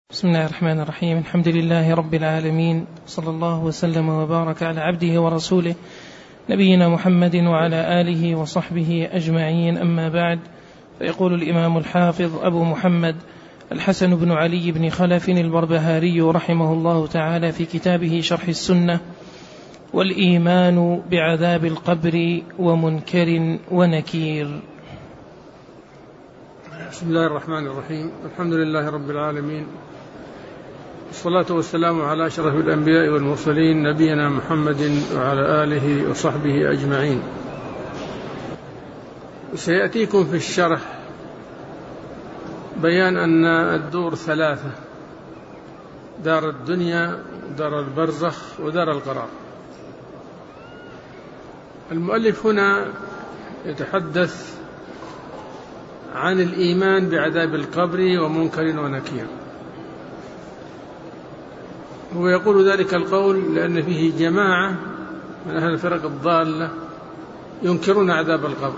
بسم الله الرحمن الرحيم. الحمد لله رب العالمين، صلى الله وسلم وبارك على عبده ورسوله نبينا محمد وعلى آله وصحبه أجمعين، أما بعد. فيقول الإمام الحافظ أبو محمد الحسن بن علي بن خلف البربهاري رحمه الله تعالى في كتابه شرح السنة: والإيمان بعذاب القبر ومنكر ونكير. بسم الله الرحمن الرحيم. الحمد لله رب العالمين، والصلاة والسلام على أشرف الأنبياء والمرسلين نبينا محمد وعلى آله وصحبه أجمعين. سيأتيكم في الشرح بيان أن الدور ثلاثة: دار الدنيا ودار البرزخ ودار القرار. المؤلف هنا يتحدث عن الإيمان بعذاب القبر ومنكر ونكير. هو يقول ذلك القول لأن فيه جماعة من أهل الفرق الضالة ينكرون عذاب القبر،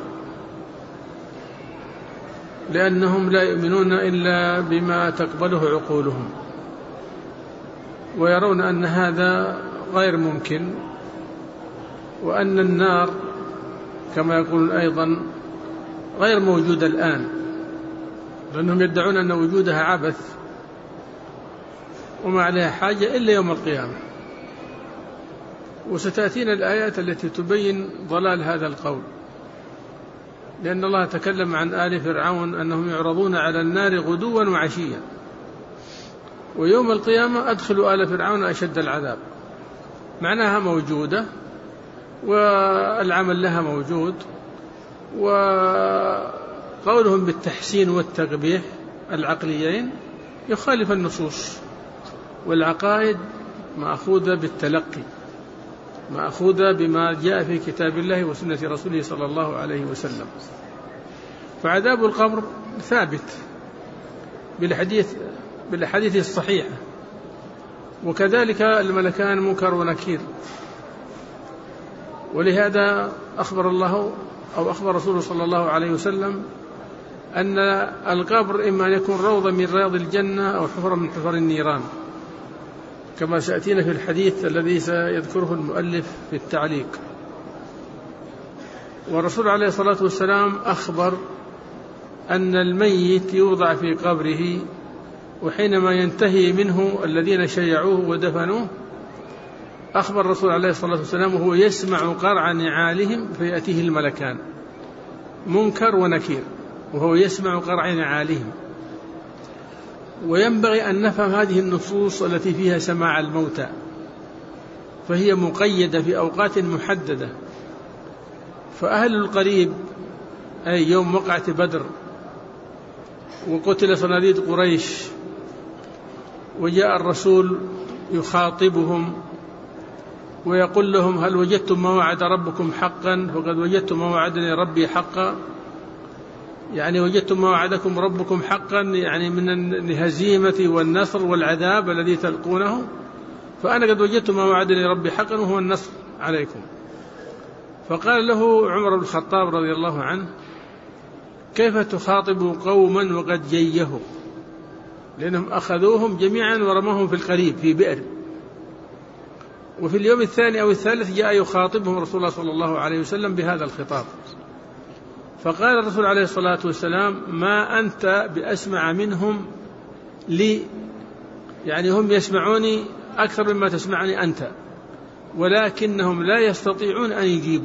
لأنهم لا يؤمنون إلا بما تقبله عقولهم، ويرون أن هذا غير ممكن، وأن النار كما يقولون أيضا غير موجودة الآن، لأنهم يدعون أن وجودها عبث وما عليها حاجة إلا يوم القيامة. وستأتينا الآيات التي تبين ضلال هذا القول، لأن الله تكلم عن آل فرعون أنهم يعرضون على النار غدوا وعشيا، ويوم القيامة أدخلوا آل فرعون أشد العذاب. معناها موجودة والعمل لها موجود، وقولهم بالتحسين والتقبيح العقليين يخالف النصوص، والعقائد مأخوذة بالتلقي، مأخوذة بما جاء في كتاب الله وسنة رسوله صلى الله عليه وسلم. فعذاب القبر ثابت بالحديث الصحيح، وكذلك الملكان منكر ونكير. ولهذا أخبر الله أو أخبر رسوله صلى الله عليه وسلم أن القبر إما أن يكون روضة من رياض الجنة أو حفرة من حفر النيران، كما سيأتينا في الحديث الذي سيذكره المؤلف في التعليق. والرسول عليه الصلاة والسلام أخبر أن الميت يوضع في قبره، وحينما ينتهي منه الذين شيعوه ودفنوه، أخبر الرسول عليه الصلاة والسلام وهو يسمع قرع نعالهم فيأتيه الملكان، منكر ونكير، وهو يسمع قرع نعالهم. وينبغي أن نفهم هذه النصوص التي فيها سماع الموتى، فهي مقيدة في أوقات محددة. فأهل القريب أي يوم وقعة بدر وقتل صناديد قريش، وجاء الرسول يخاطبهم ويقول لهم: هل وجدتم ما وعد ربكم حقا؟ فقد وجدتم ما وعدني ربي حقا. يعني وجدتم ما وعدكم ربكم حقا، يعني من الهزيمة والنصر والعذاب الذي تلقونه، فأنا قد وجدت ما وعدني ربي حقا وهو النصر عليكم. فقال له عمر بن الخطاب رضي الله عنه: كيف تخاطب قوما وقد جيهوا؟ لأنهم أخذوهم جميعا ورموهم في القريب في بئر. وفي اليوم الثاني أو الثالث جاء يخاطبهم رسول الله صلى الله عليه وسلم بهذا الخطاب. فقال الرسول عليه الصلاة والسلام: ما أنت بأسمع منهم لي، يعني هم يسمعوني أكثر مما تسمعني أنت، ولكنهم لا يستطيعون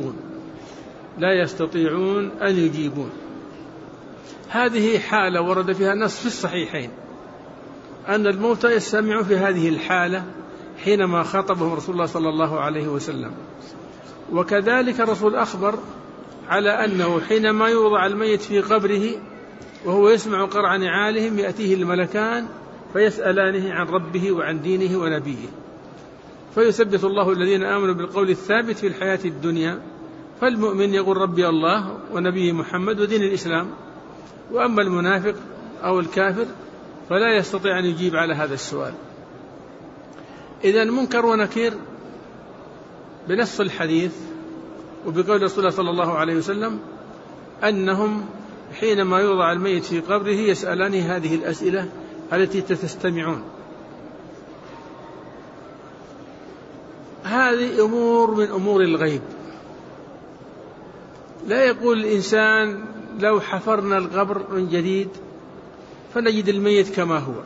أن يجيبون. هذه حالة ورد فيها نص في الصحيحين أن الموتى يستمعوا في هذه الحالة حينما خاطبهم رسول الله صلى الله عليه وسلم. وكذلك الرسول أخبر على أنه حينما يوضع الميت في قبره وهو يسمع قرع نعالهم يأتيه الملكان فيسألانه عن ربه وعن دينه ونبيه، فيثبت الله الذين آمنوا بالقول الثابت في الحياة الدنيا. فالمؤمن يقول: ربي الله ونبيه محمد ودين الإسلام. وأما المنافق أو الكافر فلا يستطيع أن يجيب على هذا السؤال. إذن منكر ونكير بنص الحديث وبقول رسول الله صلى الله عليه وسلم أنهم حينما يوضع الميت في قبره يسألان هذه الأسئلة التي تستمعون. هذه أمور من أمور الغيب. لا يقول الإنسان لو حفرنا القبر من جديد فنجد الميت كما هو.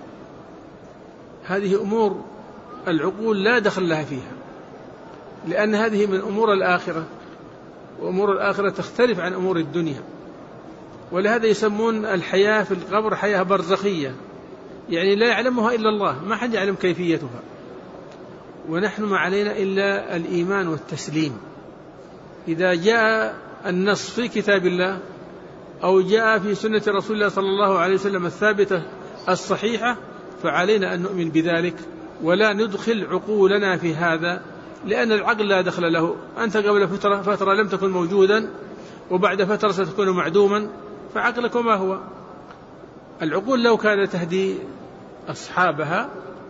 هذه أمور العقول لا دخل لها فيها، لأن هذه من أمور الآخرة، وأمور الآخرة تختلف عن أمور الدنيا. ولهذا يسمون الحياة في القبر حياة برزخية، يعني لا يعلمها إلا الله، ما حد يعلم كيفيتها. ونحن ما علينا إلا الإيمان والتسليم. إذا جاء النص في كتاب الله أو جاء في سنة رسول الله صلى الله عليه وسلم الثابتة الصحيحة فعلينا أن نؤمن بذلك ولا ندخل عقولنا في هذا، لأن العقل لا دخل له. أنت قبل فترة لم تكن موجودا، وبعد فترة ستكون معدوما، فعقلك ما هو؟ العقول لو كانت تهدي أصحابها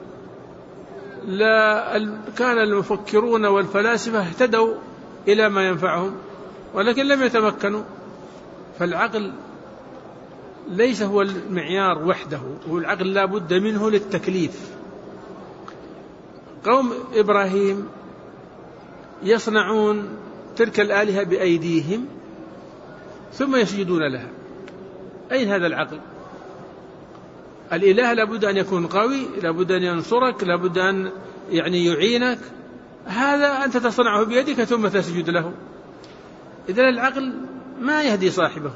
لا كان المفكرون والفلاسفة اهتدوا إلى ما ينفعهم، ولكن لم يتمكنوا. فالعقل ليس هو المعيار وحده، هو العقل لا بد منه للتكليف. قوم إبراهيم يصنعون تلك الآلهة بأيديهم ثم يسجدون لها. أين هذا العقل؟ الإله لابد أن يكون قوي، لابد أن ينصرك، لابد أن يعينك. هذا أنت تصنعه بيدك ثم تسجد له. إذن العقل ما يهدي صاحبه.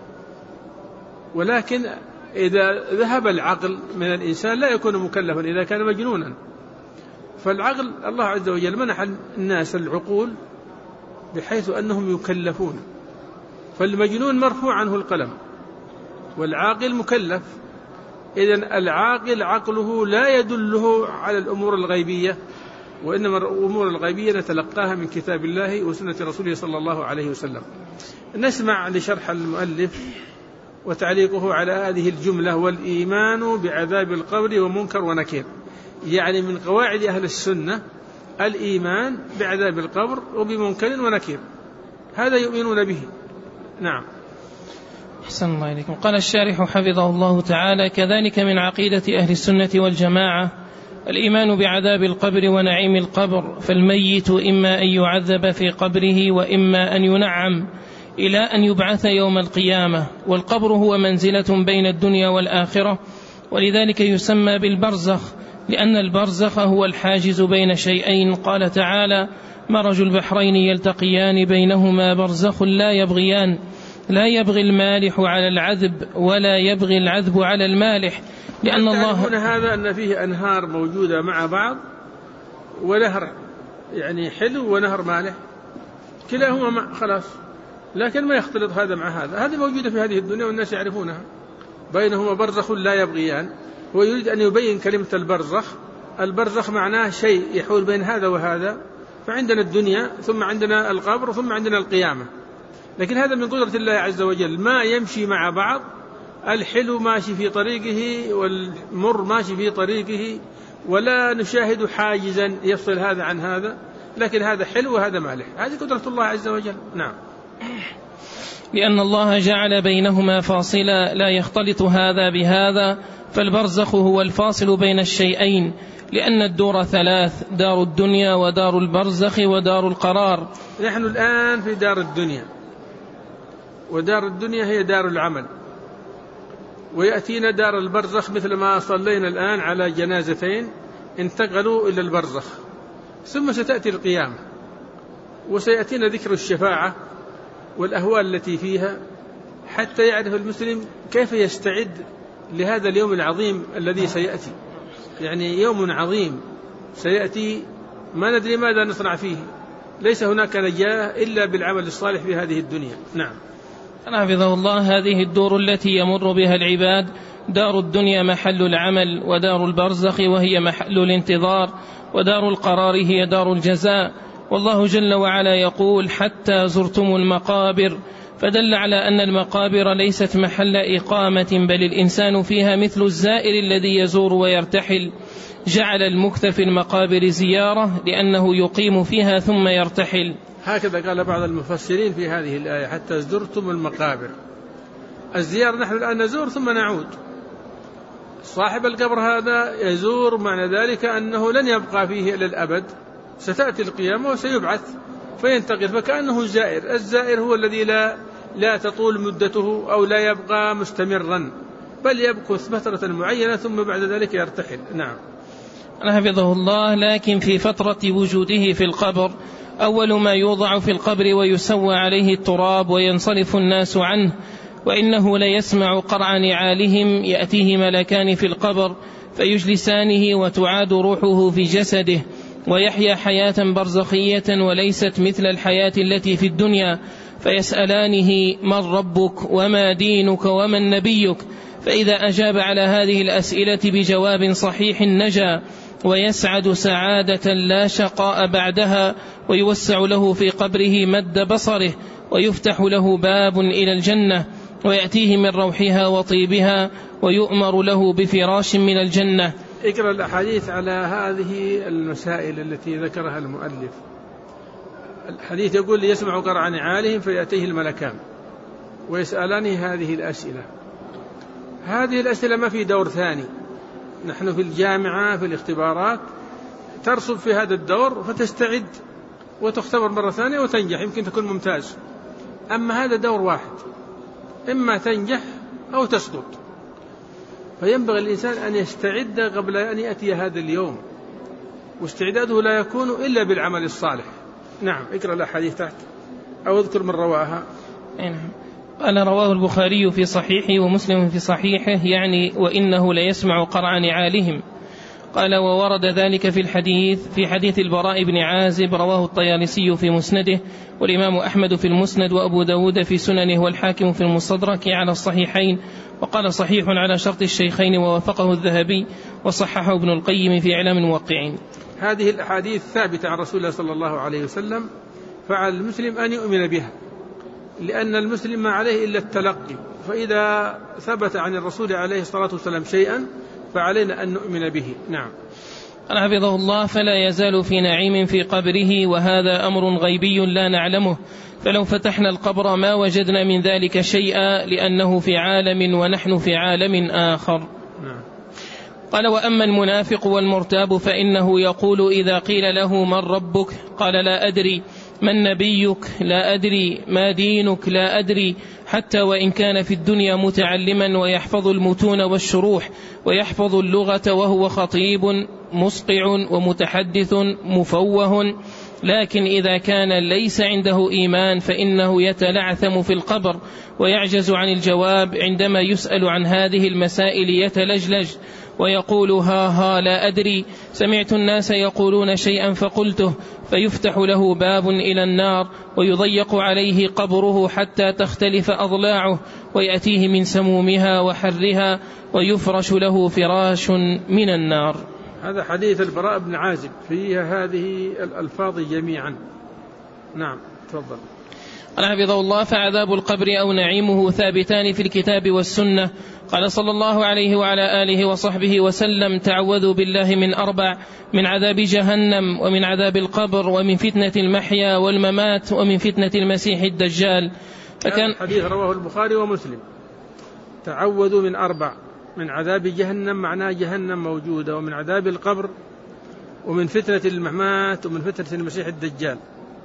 ولكن إذا ذهب العقل من الإنسان لا يكون مكلفا إذا كان مجنونا. فالعقل الله عز وجل منح الناس العقول بحيث أنهم يكلفون. فالمجنون مرفوع عنه القلم والعاقل مكلف. إذن العاقل عقله لا يدله على الأمور الغيبية، وإنما الأمور الغيبية نتلقاها من كتاب الله وسنة رسوله صلى الله عليه وسلم. نسمع لشرح المؤلف وتعليقه على هذه الجملة: والإيمان بعذاب القبر ومنكر ونكير. يعني من قواعد أهل السنة الإيمان بعذاب القبر وبمنكر ونكير، هذا يؤمنون به. نعم. أحسن الله إليكم. قال الشارح حفظه الله تعالى: كذلك من عقيدة أهل السنة والجماعة الإيمان بعذاب القبر ونعيم القبر، فالميت إما أن يعذب في قبره وإما أن ينعم إلى أن يبعث يوم القيامة. والقبر هو منزلة بين الدنيا والآخرة، ولذلك يسمى بالبرزخ، لأن البرزخ هو الحاجز بين شيئين. قال تعالى: مرج البحرين يلتقيان بينهما برزخ لا يبغيان، لا يبغي المالح على العذب ولا يبغي العذب على المالح، لأن الله هذا أن فيه أنهار موجودة مع بعض، ونهر حلو ونهر مالح، كلاهما خلاص، لكن ما يختلط هذا مع هذا. هذه موجودة في هذه الدنيا والناس يعرفونها. بينهما برزخ لا يبغيان. هو يريد أن يبين كلمة البرزخ. البرزخ معناه شيء يحول بين هذا وهذا. فعندنا الدنيا، ثم عندنا القبر، ثم عندنا القيامة. لكن هذا من قدرة الله عز وجل، ما يمشي مع بعض. الحلو ماشي في طريقه والمر ماشي في طريقه، ولا نشاهد حاجزا يفصل هذا عن هذا، لكن هذا حلو وهذا مالح. هذه قدرة الله عز وجل. نعم. لأن الله جعل بينهما فاصلا لا يختلط هذا بهذا، فالبرزخ هو الفاصل بين الشيئين، لأن الدور ثلاث: دار الدنيا ودار البرزخ ودار القرار. نحن الآن في دار الدنيا، ودار الدنيا هي دار العمل، ويأتينا دار البرزخ مثل ما صلينا الآن على جنازتين انتقلوا إلى البرزخ، ثم ستأتي القيامة، وسيأتينا ذكر الشفاعة والأهوال التي فيها، حتى يعرف المسلم كيف يستعد لهذا اليوم العظيم الذي سيأتي. يوم عظيم سيأتي، ما ندري ماذا نصنع فيه. ليس هناك نجاة إلا بالعمل الصالح في هذه الدنيا. نعم. حفظه الله. هذه الدور التي يمر بها العباد: دار الدنيا محل العمل، ودار البرزخ وهي محل الانتظار، ودار القرار هي دار الجزاء. والله جل وعلا يقول: حتى زرتم المقابر، فدل على أن المقابر ليست محل إقامة، بل الإنسان فيها مثل الزائر الذي يزور ويرتحل. جعل المكث في المقابر زيارة لأنه يقيم فيها ثم يرتحل. هكذا قال بعض المفسرين في هذه الآية: حتى زرتم المقابر. الزيارة نحن الآن نزور ثم نعود. صاحب القبر هذا يزور، معنى ذلك أنه لن يبقى فيه إلى الأبد، ستأتي القيامة وسيبعث فينتقل، فكأنه زائر. الزائر هو الذي لا تطول مدته أو لا يبقى مستمرا، بل يمكث فترة معينة ثم بعد ذلك يرتحل. نعم. حفظه الله. لكن في فترة وجوده في القبر أول ما يوضع في القبر ويسوى عليه التراب وينصرف الناس عنه، وإنه ليسمع قرع نعالهم، يأتيه ملكان في القبر فيجلسانه وتعاد روحه في جسده، ويحيا حياة برزخية وليست مثل الحياة التي في الدنيا، فيسألانه من ربك وما دينك ومن نبيك، فإذا أجاب على هذه الأسئلة بجواب صحيح نجا ويسعد سعادة لا شقاء بعدها، ويوسع له في قبره مد بصره، ويفتح له باب إلى الجنة ويأتيه من روحها وطيبها، ويؤمر له بفراش من الجنة. اقرأ الأحاديث على هذه المسائل التي ذكرها المؤلف. الحديث يقول يسمع قرع نعالهم فيأتيه الملكان ويسألانه هذه الأسئلة. هذه الأسئلة ما في دور ثاني، نحن في الجامعة في الاختبارات ترسب في هذا الدور فتستعد وتختبر مرة ثانية وتنجح، يمكن تكون ممتاز. أما هذا دور واحد، إما تنجح أو تسقط، فينبغي الإنسان أن يستعد قبل أن يأتي هذا اليوم، واستعداده لا يكون إلا بالعمل الصالح. نعم. اقرأ الأحاديث تحت أو اذكر من رواها. قال رواه البخاري في صحيحه ومسلم في صحيحه، يعني وإنه ليسمع قرع نعالهم. قال وورد ذلك في حديث البراء بن عازب، رواه الطيالسي في مسنده، والإمام أحمد في المسند، وأبو داود في سننه، والحاكم في المستدرك على الصحيحين، وقال صحيح على شرط الشيخين، ووافقه الذهبي، وصححه ابن القيم في إعلام الموقعين. هذه الأحاديث ثابتة عن رسول الله صلى الله عليه وسلم، فعلى المسلم أن يؤمن بها، لأن المسلم ما عليه إلا التلقي، فإذا ثبت عن الرسول عليه الصلاة والسلام شيئا فعلينا أن نؤمن به. نعم. قال حفظه الله فلا يزال في نعيم في قبره، وهذا أمر غيبي لا نعلمه، فلو فتحنا القبر ما وجدنا من ذلك شيئا، لأنه في عالم ونحن في عالم آخر. نعم. قال وأما المنافق والمرتاب فإنه يقول إذا قيل له من ربك قال لا أدري، من نبيك لا أدري، ما دينك لا أدري، حتى وإن كان في الدنيا متعلما ويحفظ المتون والشروح ويحفظ اللغة وهو خطيب مصقع ومتحدث مفوه، لكن إذا كان ليس عنده إيمان فإنه يتلعثم في القبر ويعجز عن الجواب، عندما يسأل عن هذه المسائل يتلجلج ويقول ها لا أدري، سمعت الناس يقولون شيئا فقلته، فيفتح له باب إلى النار ويضيق عليه قبره حتى تختلف أضلاعه، ويأتيه من سمومها وحرها، ويفرش له فراش من النار. هذا حديث البراء بن عازب فيها هذه الألفاظ جميعا. نعم. تفضل. قال حفظه الله فعذاب القبر أو نعيمه ثابتان في الكتاب والسنة. قال صلى الله عليه وعلى آله وصحبه وسلم تعوذوا بالله من 4: من عذاب جهنم، ومن عذاب القبر، ومن فتنة المحيا والممات، ومن فتنة المسيح الدجال. فكان حديث رواه البخاري ومسلم. تعوذوا من 4: من عذاب جهنم معناه جهنم موجودة، ومن عذاب القبر، ومن فتنة الممات، ومن فتنة المسيح الدجال.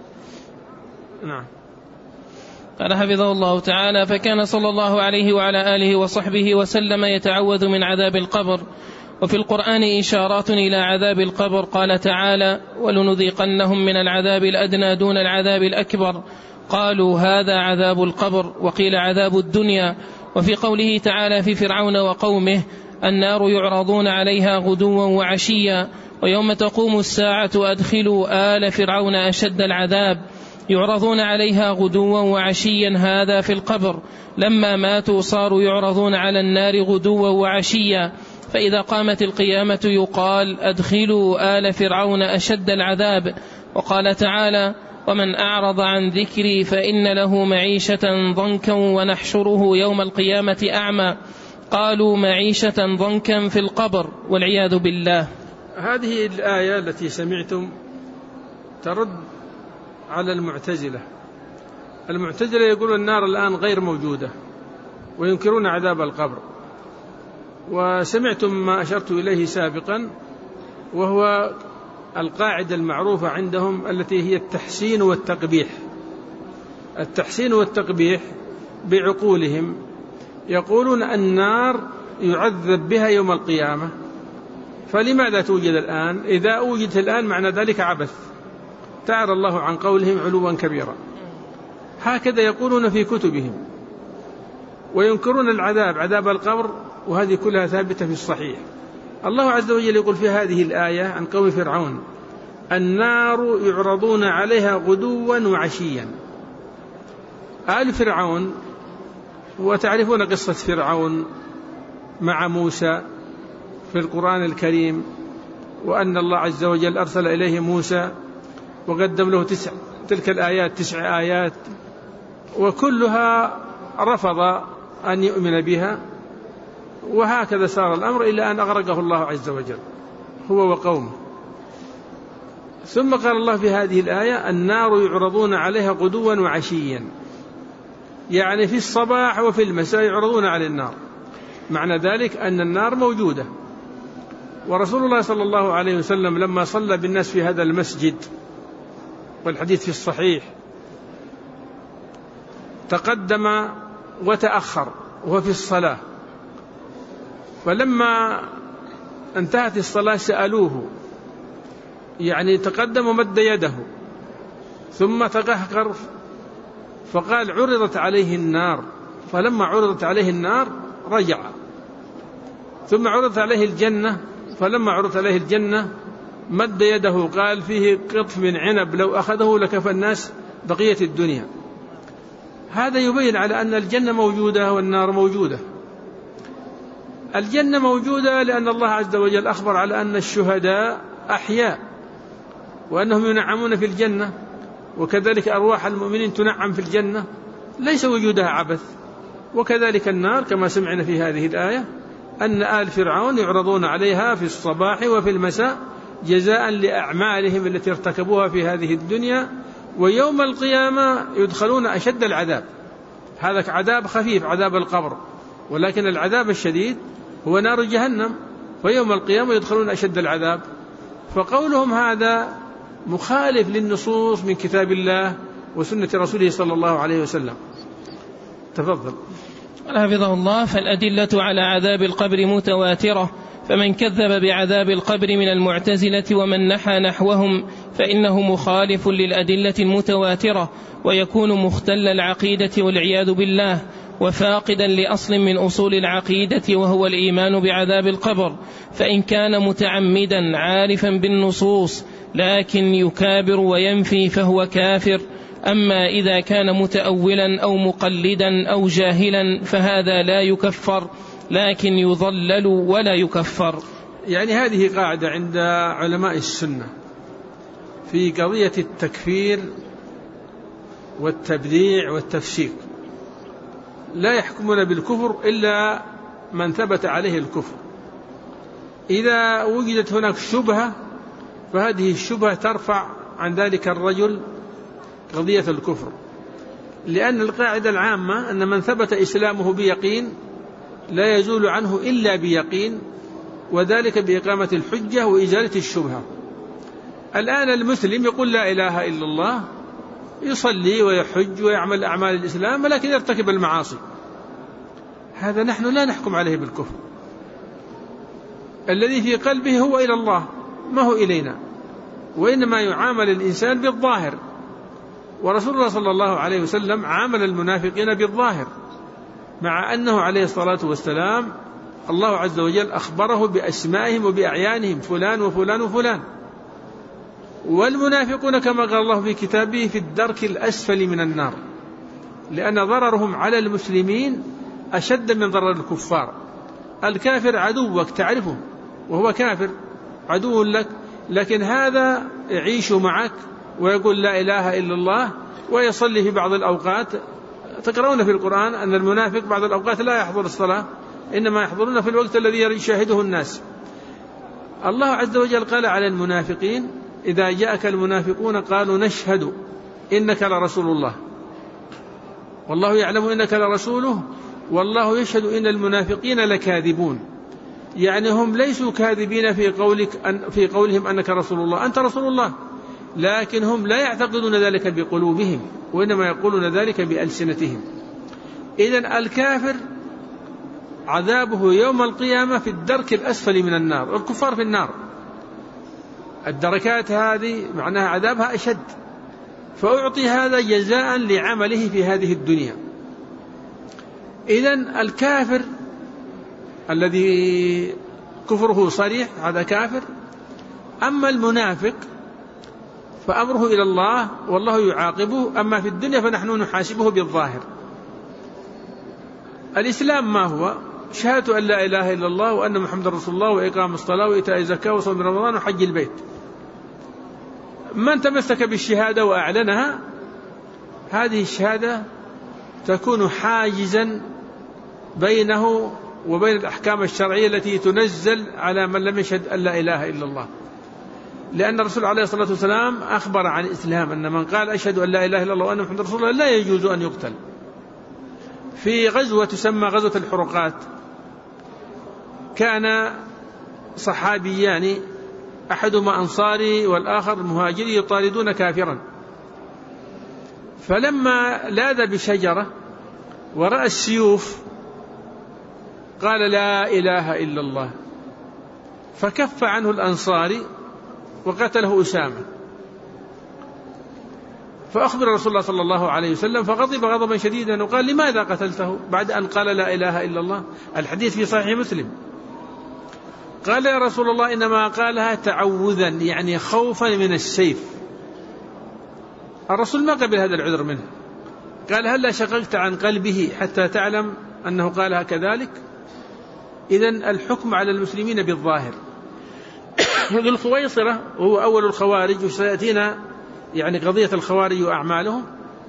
نعم. قال حفظه الله تعالى فكان صلى الله عليه وعلى آله وصحبه وسلم يتعوذ من عذاب القبر. وفي القرآن إشارات إلى عذاب القبر، قال تعالى ولنذيقنهم من العذاب الأدنى دون العذاب الأكبر، قالوا هذا عذاب القبر، وقيل عذاب الدنيا. وفي قوله تعالى في فرعون وقومه النار يعرضون عليها غدوا وعشيا، ويوم تقوم الساعة أدخلوا آل فرعون أشد العذاب، يعرضون عليها غدوا وعشيا، هذا في القبر. لما ماتوا صاروا يعرضون على النار غدوا وعشيا، فإذا قامت القيامة يقال أدخلوا آل فرعون أشد العذاب. وقال تعالى ومن أعرض عن ذكري فإن له معيشة ضنكا ونحشره يوم القيامة أعمى، قالوا معيشة ضنكا في القبر والعياذ بالله. هذه الآية التي سمعتم ترد على المعتزلة. المعتزلة يقولون النار الآن غير موجودة وينكرون عذاب القبر، وسمعتم ما أشرت إليه سابقا، وهو القاعدة المعروفة عندهم التي هي التحسين والتقبيح. التحسين والتقبيح بعقولهم يقولون النار يعذب بها يوم القيامة، فلماذا توجد الآن؟ إذا وجدت الآن معنى ذلك عبث، تعالى الله عن قولهم علوا كبيرا. هكذا يقولون في كتبهم، وينكرون العذاب، عذاب القبر، وهذه كلها ثابتة في الصحيح. الله عز وجل يقول في هذه الآية عن قوم فرعون: النار يعرضون عليها غدوا وعشيا. آل فرعون، وتعرفون قصة فرعون مع موسى في القرآن الكريم، وأن الله عز وجل أرسل إليه موسى وقدم له تلك الآيات 9 آيات، وكلها رفض أن يؤمن بها، وهكذا صار الأمر إلى أن أغرقه الله عز وجل هو وقومه. ثم قال الله في هذه الآية: النار يعرضون عليها غدوا وعشيا، يعني في الصباح وفي المساء يعرضون على النار. معنى ذلك أن النار موجودة. ورسول الله صلى الله عليه وسلم لما صلى بالناس في هذا المسجد، والحديث في الصحيح، تقدم وتأخر وهو في الصلاة، فلما انتهت الصلاة سألوه، يعني تقدم ومد يده ثم تقهقر، فقال: عرضت عليه النار. فلما عرضت عليه النار رجع. ثم عرضت عليه الجنة، فلما عرضت عليه الجنة مد يده، قال: فيه قطف من عنب لو أخذه لكفى الناس بقية الدنيا. هذا يبين على أن الجنة موجودة والنار موجودة. الجنة موجودة لأن الله عز وجل أخبر على أن الشهداء أحياء، وأنهم ينعمون في الجنة، وكذلك أرواح المؤمنين تنعم في الجنة، ليس وجودها عبث. وكذلك النار كما سمعنا في هذه الآية، أن آل فرعون يعرضون عليها في الصباح وفي المساء جزاء لأعمالهم التي ارتكبوها في هذه الدنيا، ويوم القيامة يدخلون أشد العذاب. هذا عذاب خفيف، عذاب القبر، ولكن العذاب الشديد هو نار جهنم، ويوم القيامة يدخلون أشد العذاب. فقولهم هذا مخالف للنصوص من كتاب الله وسنة رسوله صلى الله عليه وسلم. تفضل. حفظه الله. فالأدلة على عذاب القبر متواترة، فمن كذب بعذاب القبر من المعتزلة ومن نحى نحوهم فإنه مخالف للأدلة المتواترة، ويكون مختل العقيدة والعياذ بالله، وفاقدا لأصل من أصول العقيدة وهو الإيمان بعذاب القبر. فإن كان متعمدا عارفا بالنصوص لكن يكابر وينفي فهو كافر. أما إذا كان متأولا أو مقلدا أو جاهلا فهذا لا يكفر، لكن يضلل ولا يكفر. يعني هذه قاعدة عند علماء السنة في قضية التكفير والتبديع والتفسيق، لا يحكمون بالكفر إلا من ثبت عليه الكفر. إذا وجدت هناك شبهة فهذه الشبهة ترفع عن ذلك الرجل قضية الكفر، لأن القاعدة العامة أن من ثبت إسلامه بيقين لا يزول عنه إلا بيقين، وذلك بإقامة الحجة وإزالة الشبهة. الآن المسلم يقول لا إله إلا الله، يصلي ويحج ويعمل أعمال الإسلام، ولكن يرتكب المعاصي، هذا نحن لا نحكم عليه بالكفر. الذي في قلبه هو إلى الله ما هو إلينا، وإنما يعامل الإنسان بالظاهر. ورسول الله صلى الله عليه وسلم عامل المنافقين بالظاهر، مع أنه عليه الصلاة والسلام الله عز وجل أخبره بأسمائهم وبأعيانهم، فلان وفلان وفلان. والمنافقون كما قال الله في كتابه في الدرك الأسفل من النار، لأن ضررهم على المسلمين أشد من ضرر الكفار. الكافر عدوك تعرفه وهو كافر عدو لك، لكن هذا يعيش معك ويقول لا إله إلا الله ويصلي في بعض الأوقات. تقرؤون في القرآن أن المنافق بعض الأوقات لا يحضر الصلاة، إنما يحضرون في الوقت الذي يشاهده الناس. الله عز وجل قال على المنافقين: إذا جاءك المنافقون قالوا نشهد إنك لرسول الله والله يعلم إنك لرسوله والله يشهد إن المنافقين لكاذبون. يعني هم ليسوا كاذبين في قولهم أنك رسول الله، أنت رسول الله، لكن هم لا يعتقدون ذلك بقلوبهم، وإنما يقولون ذلك بألسنتهم. إذن الكافر عذابه يوم القيامة في الدرك الأسفل من النار، الكفار في النار، الدركات هذه معناها عذابها أشد، فأعطي هذا جزاء لعمله في هذه الدنيا. إذن الكافر الذي كفره صريح هذا كافر. أما المنافق فأمره إلى الله والله يعاقبه، أما في الدنيا فنحن نحاسبه بالظاهر. الإسلام ما هو؟ شهادة أن لا إله إلا الله وأن محمد رسول الله وإقام الصلاة وإيتاء الزكاة وصوم رمضان وحج البيت. من تمسك بالشهادة وأعلنها، هذه الشهادة تكون حاجزا بينه وبين الأحكام الشرعية التي تنزل على من لم يشهد أن لا إله إلا الله، لأن الرسول عليه الصلاة والسلام أخبر عن الإسلام أن من قال أشهد أن لا إله إلا الله وأن محمد رسول الله لا يجوز أن يقتل. في غزوة تسمى غزوة الحرقات كان صحابيان أحدهما أنصاري والآخر مهاجري يطاردون كافرا، فلما لاذ بشجرة ورأى السيوف قال لا إله إلا الله، فكف عنه الأنصاري وقتله أسامة، فأخبر رسول الله صلى الله عليه وسلم فغضب غضبا شديدا وقال لماذا قتلته بعد أن قال لا إله إلا الله؟ الحديث في صحيح مسلم. قال يا رسول الله إنما قالها تعوذا، يعني خوفا من السيف. الرسول ما قبل هذا العذر منه، قال هل شققت عن قلبه حتى تعلم أنه قالها كذلك؟ إذن الحكم على المسلمين بالظاهر. ذو الخويصرة وهو أول الخوارج، وسيأتينا يعني قضية الخوارج وأعمالهم،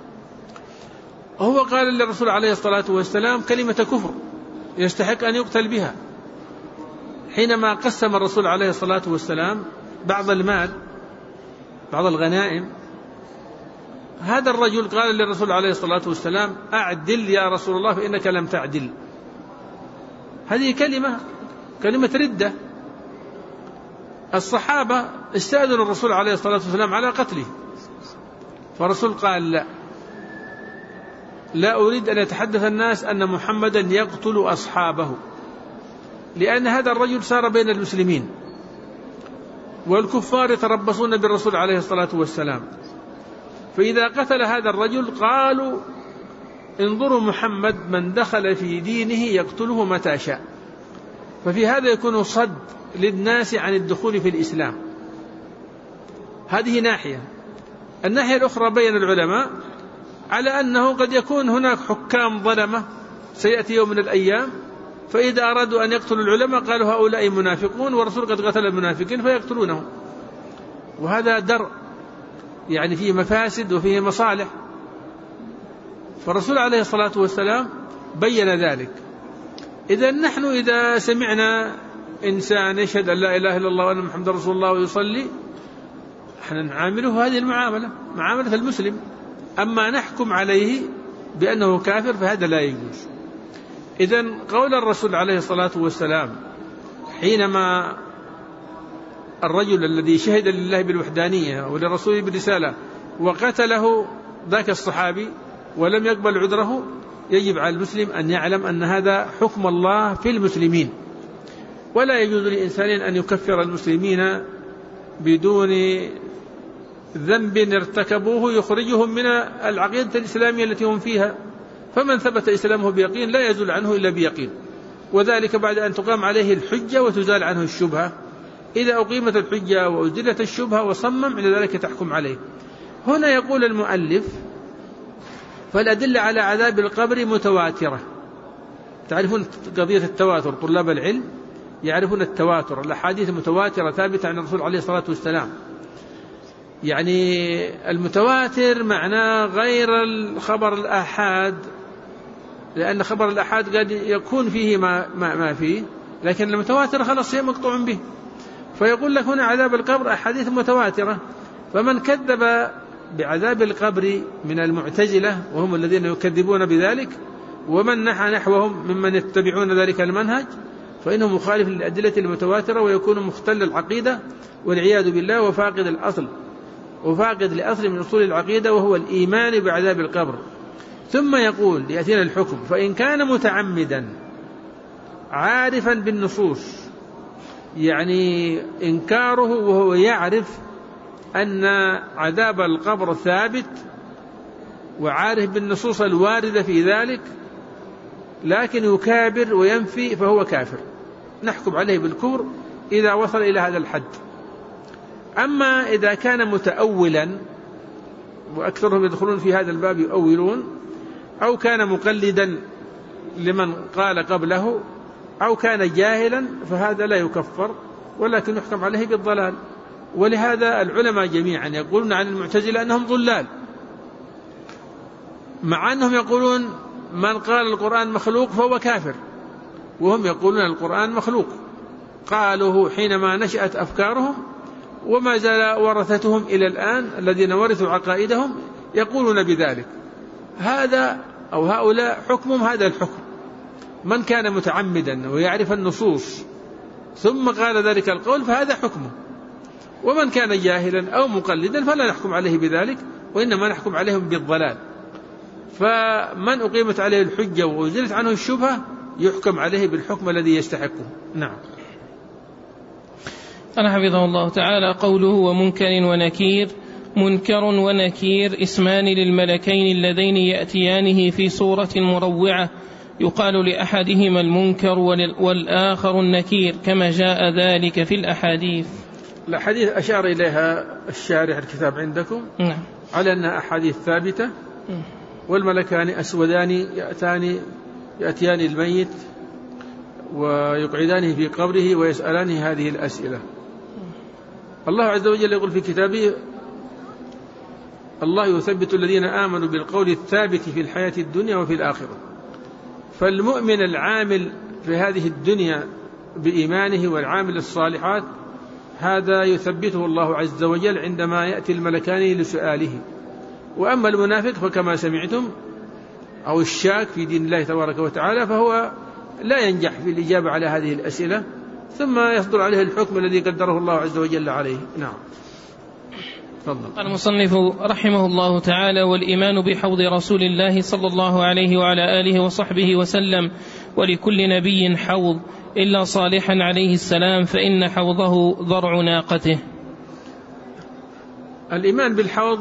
هو قال للرسول عليه الصلاة والسلام كلمة كفر يستحق أن يقتل بها. حينما قسم الرسول عليه الصلاة والسلام بعض المال بعض الغنائم، هذا الرجل قال للرسول عليه الصلاة والسلام أعدل يا رسول الله فإنك لم تعدل. هذه كلمة ردة. الصحابة استأذنوا الرسول عليه الصلاة والسلام على قتله، فالرسول قال لا أريد أن يتحدث الناس أن محمدا يقتل أصحابه، لأن هذا الرجل سار بين المسلمين والكفار يتربصون بالرسول عليه الصلاة والسلام، فإذا قتل هذا الرجل قالوا انظروا محمد من دخل في دينه يقتله متى شاء. ففي هذا يكون صد للناس عن الدخول في الإسلام. هذه ناحية. الناحية الأخرى بين العلماء على أنه قد يكون هناك حكام ظلمة سيأتي يوم من الأيام، فإذا أرادوا أن يقتلوا العلماء قالوا هؤلاء منافقون والرسول قد قتل المنافقين فيقتلونهم، وهذا درء يعني فيه مفاسد وفيه مصالح. فالرسول عليه الصلاة والسلام بين ذلك. إذا نحن إذا سمعنا إنسان يشهد أن لا إله إلا الله وأن محمد رسول الله ويصلي، احنا نعامله هذه المعاملة، معاملة المسلم. أما نحكم عليه بأنه كافر فهذا لا يجوز. إذن قول الرسول عليه الصلاة والسلام حينما الرجل الذي شهد لله بالوحدانية وللرسول بالرسالة وقتله ذاك الصحابي ولم يقبل عذره، يجب على المسلم أن يعلم أن هذا حكم الله في المسلمين، ولا يجوز لإنسان أن يكفر المسلمين بدون ذنب ارتكبوه يخرجهم من العقيدة الإسلامية التي هم فيها. فمن ثبت إسلامه بيقين لا يزول عنه إلا بيقين، وذلك بعد أن تقام عليه الحجة وتزال عنه الشبهة. إذا أقيمت الحجة وأزلت الشبهة وصمم عند ذلك تحكم عليه. هنا يقول المؤلف فالأدلة على عذاب القبر متواترة. تعرفون قضية التواتر، طلاب العلم يعرفون التواتر، الأحاديث المتواترة ثابتة عن الرسول عليه الصلاة والسلام. يعني المتواتر معناه غير الخبر الآحاد، لأن خبر الآحاد قد يكون فيه ما فيه، لكن المتواتر خلاص هي مقطوع به. فيقول لك هنا عذاب القبر أحاديث متواترة. فمن كذب بعذاب القبر من المعتزلة وهم الذين يكذبون بذلك، ومن نحى نحوهم ممن يتبعون ذلك المنهج، فإنه مخالف للأدلة المتواترة ويكون مختل العقيدة والعياذ بالله وفاقد لأصل من أصول العقيدة وهو الإيمان بعذاب القبر. ثم يقول ليأتينا الحكم: فإن كان متعمدا عارفا بالنصوص، يعني إنكاره وهو يعرف أن عذاب القبر ثابت وعارف بالنصوص الواردة في ذلك، لكن يكابر وينفي، فهو كافر، نحكم عليه بالكفر إذا وصل إلى هذا الحد. أما إذا كان متأولا، وأكثرهم يدخلون في هذا الباب يؤولون، أو كان مقلدا لمن قال قبله، أو كان جاهلا، فهذا لا يكفر ولكن يحكم عليه بالضلال. ولهذا العلماء جميعا يقولون عن المعتزلة أنهم ضلال، مع أنهم يقولون من قال القرآن مخلوق فهو كافر، وهم يقولون القرآن مخلوق. قالوا حينما نشأت أفكارهم، وما زال ورثتهم إلى الآن الذين ورثوا عقائدهم يقولون بذلك. هذا أو هؤلاء حكمهم هذا الحكم: من كان متعمدا ويعرف النصوص ثم قال ذلك القول فهذا حكمه، ومن كان جاهلا أو مقلدا فلا نحكم عليه بذلك، وإنما نحكم عليهم بالضلال. فمن أقيمت عليه الحجة وأزلت عنه الشبهة يحكم عليه بالحكم الذي يستحقه. نعم. قال حفظه الله تعالى: قوله ومنكر ونكير: منكر ونكير اسمان للملكين اللذين يأتيانه في صورة مروعة، يقال لأحدهما المنكر والآخر النكير، كما جاء ذلك في الأحاديث. الأحاديث أشار إليها الشارح الكتاب عندكم على أنها أحاديث ثابتة. والملكان أسودان يأتيان الميت ويقعدانه في قبره ويسألانه هذه الأسئلة. الله عز وجل يقول في كتابه: الله يثبت الذين آمنوا بالقول الثابت في الحياة الدنيا وفي الآخرة. فالمؤمن العامل في هذه الدنيا بإيمانه والعامل الصالحات هذا يثبته الله عز وجل عندما يأتي الملكان لسؤاله. وأما المنافق فكما سمعتم، أو الشاك في دين الله تبارك وتعالى، فهو لا ينجح في الإجابة على هذه الأسئلة، ثم يصدر عليه الحكم الذي قدره الله عز وجل عليه. نعم. قال المصنف رحمه الله تعالى: والإيمان بحوض رسول الله صلى الله عليه وعلى آله وصحبه وسلم، ولكل نبي حوض إلا صالحا عليه السلام، فإن حوضه ضرع ناقته. الإيمان بالحوض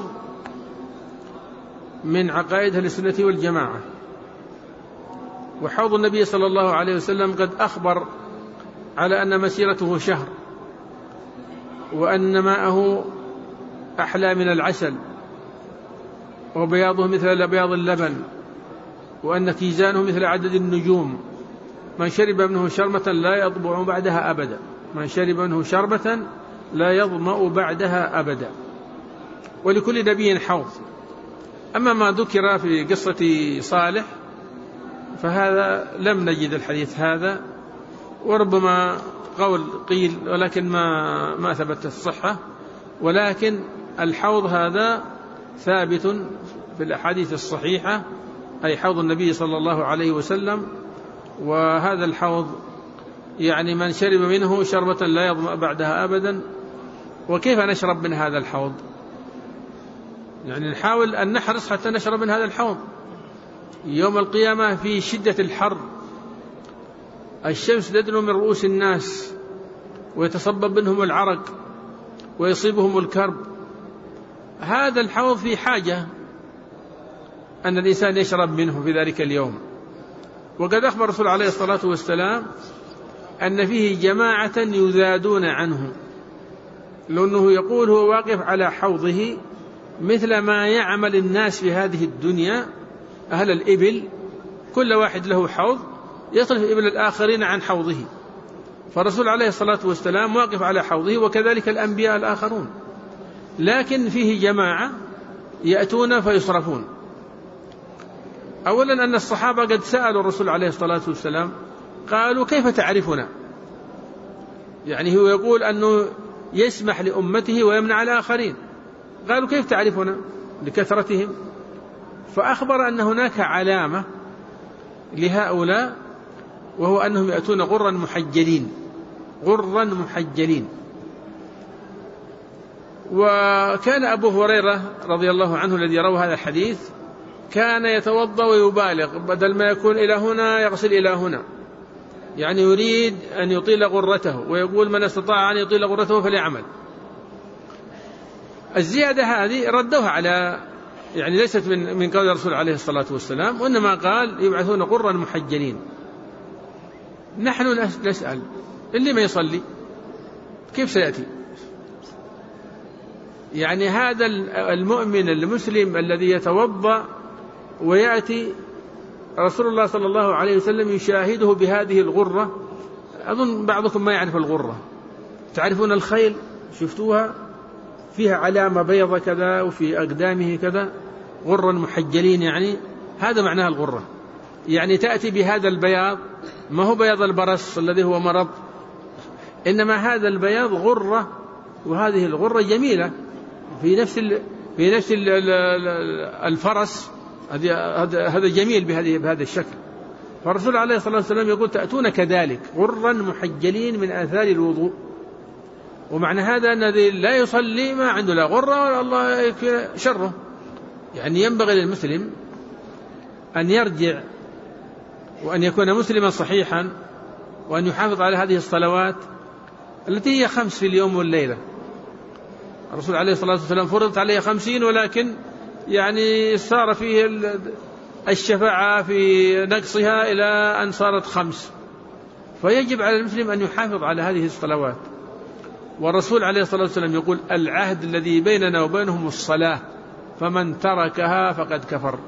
من عقائد أهل السنة والجماعة. وحوض النبي صلى الله عليه وسلم قد أخبر على أن مسيرته شهر، وأن ماءه أحلى من العسل، وبياضه مثل بياض اللبن، وأن كيزانه مثل عدد النجوم. من شرب منه شربة لا يضمأ بعدها أبدا. من شرب منه شربة لا يضمأ بعدها أبدا. ولكل نبي حوض. أما ما ذكر في قصة صالح فهذا لم نجد الحديث هذا، وربما قول قيل ولكن ما ثبت الصحة. ولكن الحوض هذا ثابت في الأحاديث الصحيحة، أي حوض النبي صلى الله عليه وسلم. وهذا الحوض يعني من شرب منه شربة لا يظمأ بعدها أبدا. وكيف نشرب من هذا الحوض؟ يعني نحاول أن نحرص حتى نشرب من هذا الحوض. يوم القيامة في شدة الحر، الشمس تدنو من رؤوس الناس ويتصبب منهم العرق ويصيبهم الكرب. هذا الحوض في حاجة أن الإنسان يشرب منه في ذلك اليوم. وقد أخبر الرسول عليه الصلاة والسلام أن فيه جماعة يذادون عنه، لأنه يقول هو واقف على حوضه مثل ما يعمل الناس في هذه الدنيا أهل الإبل، كل واحد له حوض يصرف إبل الآخرين عن حوضه. فالرسول عليه الصلاة والسلام واقف على حوضه، وكذلك الأنبياء الآخرون. لكن فيه جماعة يأتون فيصرفون. أولا أن الصحابة قد سألوا الرسول عليه الصلاة والسلام قالوا: كيف تعرفنا؟ يعني هو يقول أنه يسمح لأمته ويمنع الآخرين. قالوا: كيف تعرفنا؟ لكثرتهم. فأخبر أن هناك علامة لهؤلاء وهو أنهم يأتون غرا محجلين، غرا محجلين. وكان أبو هريرة رضي الله عنه الذي روى هذا الحديث كان يتوضأ ويبالغ، بدل ما يكون إلى هنا يغسل إلى هنا، يعني يريد أن يطيل غرته، ويقول من استطاع أن يطيل غرته فليعمل. الزيادة هذه ردوها على، يعني ليست من قول الرسول عليه الصلاة والسلام، وإنما قال يبعثون غرا محجلين. نحن نسأل اللي ما يصلي كيف سيأتي؟ يعني هذا المؤمن المسلم الذي يتوضأ ويأتي رسول الله صلى الله عليه وسلم يشاهده بهذه الغرة. أظن بعضكم ما يعرف الغرة، تعرفون الخيل، شفتوها فيها علامة بيضة كذا وفي أقدامه كذا، غرا محجلين، يعني هذا معناها الغرة. يعني تأتي بهذا البياض، ما هو بياض البرص الذي هو مرض، إنما هذا البياض غرة، وهذه الغرة جميلة في نفس الفرس، هذا جميل بهذا الشكل. فالرسول عليه الصلاة والسلام يقول تأتون كذلك غرا محجلين من آثار الوضوء. ومعنى هذا أن الذي لا يصلي ما عنده لا غرة ولا الله يكفي شره. يعني ينبغي للمسلم أن يرجع وأن يكون مسلما صحيحا، وأن يحافظ على هذه الصلوات التي هي 5 في اليوم والليلة. الرسول عليه الصلاة والسلام فرضت عليه 50، ولكن يعني صار فيه الشفاعة في نقصها إلى أن صارت 5. فيجب على المسلم أن يحافظ على هذه الصلوات. والرسول عليه الصلاة والسلام يقول العهد الذي بيننا وبينهم الصلاة، فمن تركها فقد كفر.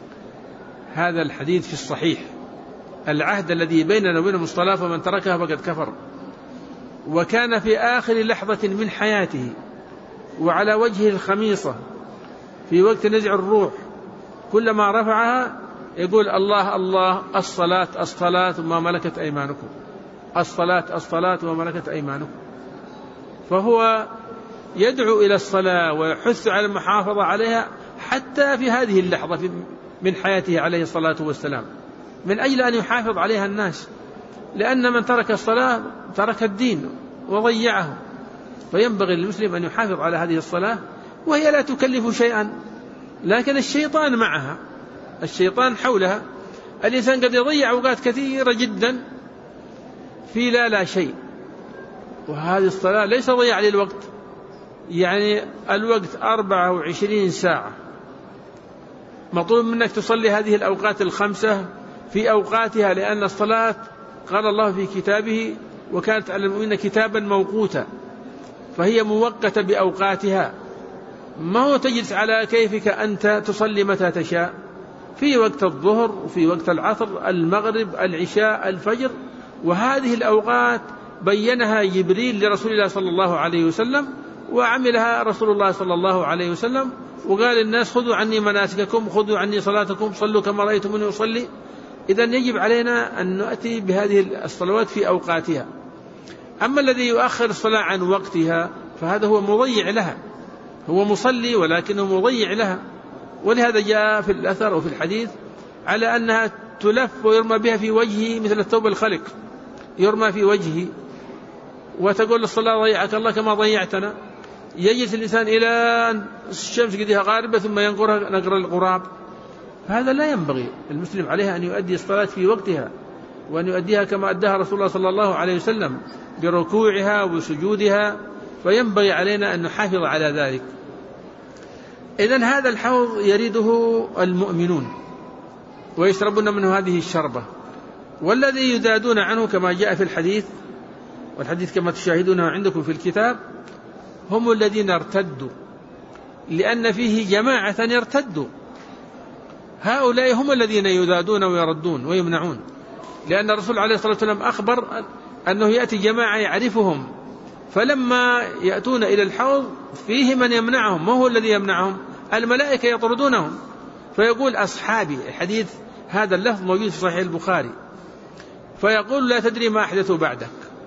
هذا الحديث في الصحيح، العهد الذي بيننا وبينهم الصلاة فمن تركها فقد كفر. وكان في آخر لحظة من حياته وعلى وجهه الخميصة في وقت نزع الروح كلما رفعها يقول الله الله الصلاة الصلاة وما ملكت أيمانكم، الصلاة الصلاة وما ملكت أيمانكم. فهو يدعو إلى الصلاة ويحث على المحافظة عليها حتى في هذه اللحظة من حياته عليه الصلاة والسلام، من أجل أن يحافظ عليها الناس، لأن من ترك الصلاة ترك الدين وضيعه. فينبغي للمسلم أن يحافظ على هذه الصلاة، وهي لا تكلف شيئا، لكن الشيطان معها، الشيطان حولها. الإنسان قد يضيع أوقات كثيرة جدا في لا شيء، وهذه الصلاة ليس ضياع للوقت، يعني الوقت 24 ساعة مطلوب منك تصلي هذه الأوقات 5 في أوقاتها، لأن الصلاة قال الله في كتابه وكانت على المؤمنين كتابا موقوتا، فهي موقتة بأوقاتها. ما هو تجلس على كيفك أنت تصلي متى تشاء، في وقت الظهر وفي وقت العصر المغرب العشاء الفجر. وهذه الأوقات بينها جبريل لرسول الله صلى الله عليه وسلم، وعملها رسول الله صلى الله عليه وسلم، وقال الناس خذوا عني مناسككم، خذوا عني صلاتكم، صلوا كما رأيتموني أصلي. إذن يجب علينا أن نأتي بهذه الصلوات في أوقاتها. أما الذي يؤخر الصلاة عن وقتها فهذا هو مضيع لها، هو مصلي ولكنه مضيع لها. ولهذا جاء في الأثر وفي الحديث على أنها تلف ويرمى بها في وجهه مثل الثوب الخلق، يرمى في وجهه وتقول الصلاة ضيعك الله كما ضيعتنا. يجلس الإنسان إلى أن الشمس قدها غاربة ثم ينقرها نقر الغراب. هذا لا ينبغي. المسلم عليه أن يؤدي الصلاة في وقتها، وأن يؤديها كما أداها رسول الله صلى الله عليه وسلم بركوعها وسجودها. فينبغي علينا أن نحافظ على ذلك. إذن هذا الحوض يريده المؤمنون ويشربون منه هذه الشربة. والذي يزادون عنه كما جاء في الحديث، والحديث كما تشاهدونه عندكم في الكتاب، هم الذين ارتدوا، لأن فيه جماعة يرتدوا. هؤلاء هم الذين يزادون ويردون ويمنعون، لأن الرسول عليه الصلاة والسلام أخبر أنه يأتي جماعة يعرفهم، فلما يأتون إلى الحوض فيه من يمنعهم. ما هو الذي يمنعهم؟ الملائكة يطردونهم. فيقول أصحابي، الحديث هذا اللفظ موجود في صحيح البخاري، فيقول لا تدري ما أحدثوا بعدك.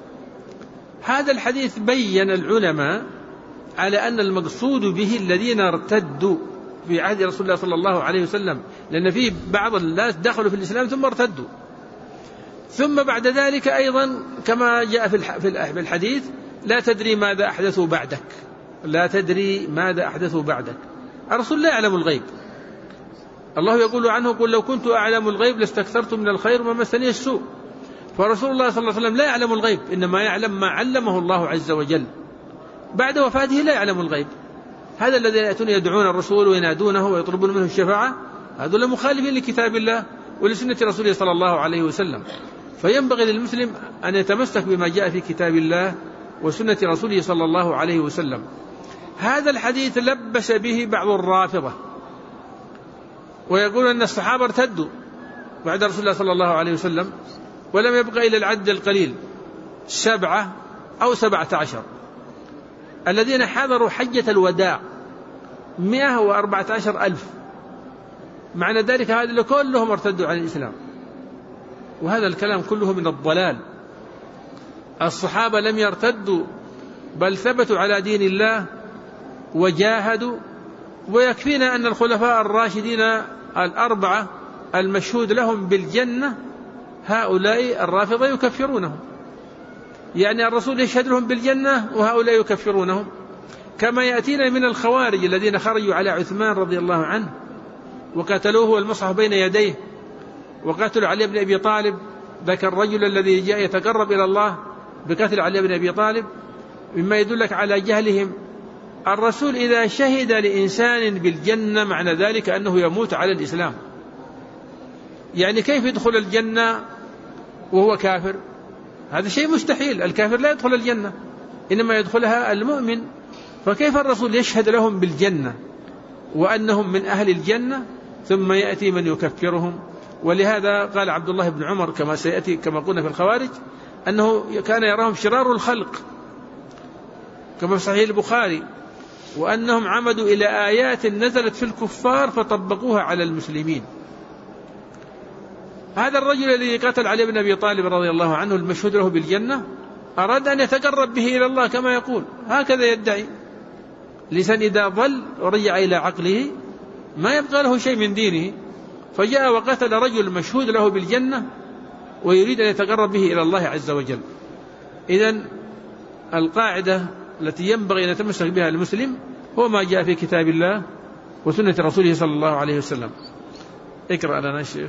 هذا الحديث بين العلماء على أن المقصود به الذين ارتدوا في عهد رسول الله صلى الله عليه وسلم، لأن في بعض الناس دخلوا في الإسلام ثم ارتدوا. ثم بعد ذلك أيضا كما جاء في الحديث: لا تدري ماذا أحدثوا بعدك، لا تدري ماذا أحدثوا بعدك. الرسول لا يعلم الغيب، الله يقول عنه: قل لو كنت أعلم الغيب لاستكثرت من الخير وما مسني السوء. فرسول الله صلى الله عليه وسلم لا يعلم الغيب، إنما يعلم ما علمه الله عز وجل. بعد وفاته لا يعلم الغيب. هذا الذي يأتون يدعون الرسول وينادونه ويطلبون منه الشفاعة، هذول مخالفين لكتاب الله ولسنة رسوله صلى الله عليه وسلم. فينبغي للمسلم أن يتمسك بما جاء في كتاب الله وسنة رسوله صلى الله عليه وسلم. هذا الحديث لبس به بعض الرافضة، ويقول أن الصحابة ارتدوا بعد رسول الله صلى الله عليه وسلم، ولم يبقى إلى العد القليل 7 أو 17 الذين حضروا حجة الوداع 114,000. معنى ذلك هذا كلهم ارتدوا عن الإسلام، وهذا الكلام كله من الضلال. الصحابة لم يرتدوا، بل ثبتوا على دين الله وجاهدوا. ويكفينا أن الخلفاء الراشدين 4 المشهود لهم بالجنة هؤلاء الرافضة يكفرونهم، يعني الرسول يشهد لهم بالجنة وهؤلاء يكفرونهم. كما يأتينا من الخوارج الذين خرجوا على عثمان رضي الله عنه وقتلوه والمصحف بين يديه، وقتلوا علي بن أبي طالب، ذاك الرجل الذي جاء يتقرب إلى الله بقتل علي بن أبي طالب، مما يدلك على جهلهم. الرسول إذا شهد لإنسان بالجنة معنى ذلك أنه يموت على الإسلام. يعني كيف يدخل الجنة وهو كافر؟ هذا شيء مستحيل، الكافر لا يدخل الجنة، إنما يدخلها المؤمن. فكيف الرسول يشهد لهم بالجنة وأنهم من أهل الجنة ثم يأتي من يكفرهم؟ ولهذا قال عبد الله بن عمر كما سيأتي كما قلنا في الخوارج أنه كان يراهم شرار الخلق كما في صحيح البخاري، وأنهم عمدوا إلى آيات نزلت في الكفار فطبقوها على المسلمين. هذا الرجل الذي قتل علي بن أبي طالب رضي الله عنه المشهود له بالجنة أراد أن يتقرب به إلى الله كما يقول، هكذا يدعي. لسان إذا ضل ورجع إلى عقله ما يبقى له شيء من دينه، فجاء وقتل رجل مشهود له بالجنة ويريد أن يتقرب به إلى الله عز وجل. إذن القاعدة التي ينبغي أن يتمسك بها المسلم هو ما جاء في كتاب الله وسنة رسوله صلى الله عليه وسلم. اقرأ لنا الشيخ.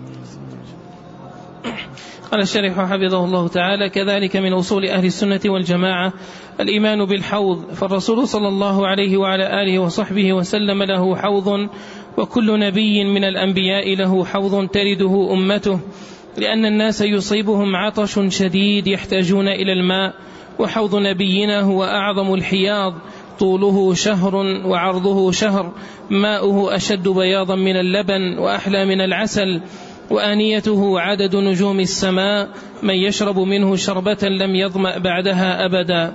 قال الشريح حفظه الله تعالى: كذلك من أصول أهل السنة والجماعة الإيمان بالحوض، فالرسول صلى الله عليه وعلى آله وصحبه وسلم له حوض، وكل نبي من الأنبياء له حوض ترده أمته، لأن الناس يصيبهم عطش شديد يحتاجون إلى الماء، وحوض نبينا هو أعظم الحياض، طوله شهر وعرضه شهر، ماؤه أشد بياضا من اللبن وأحلى من العسل، وآنيته عدد نجوم السماء، من يشرب منه شربة لم يظمأ بعدها أبدا.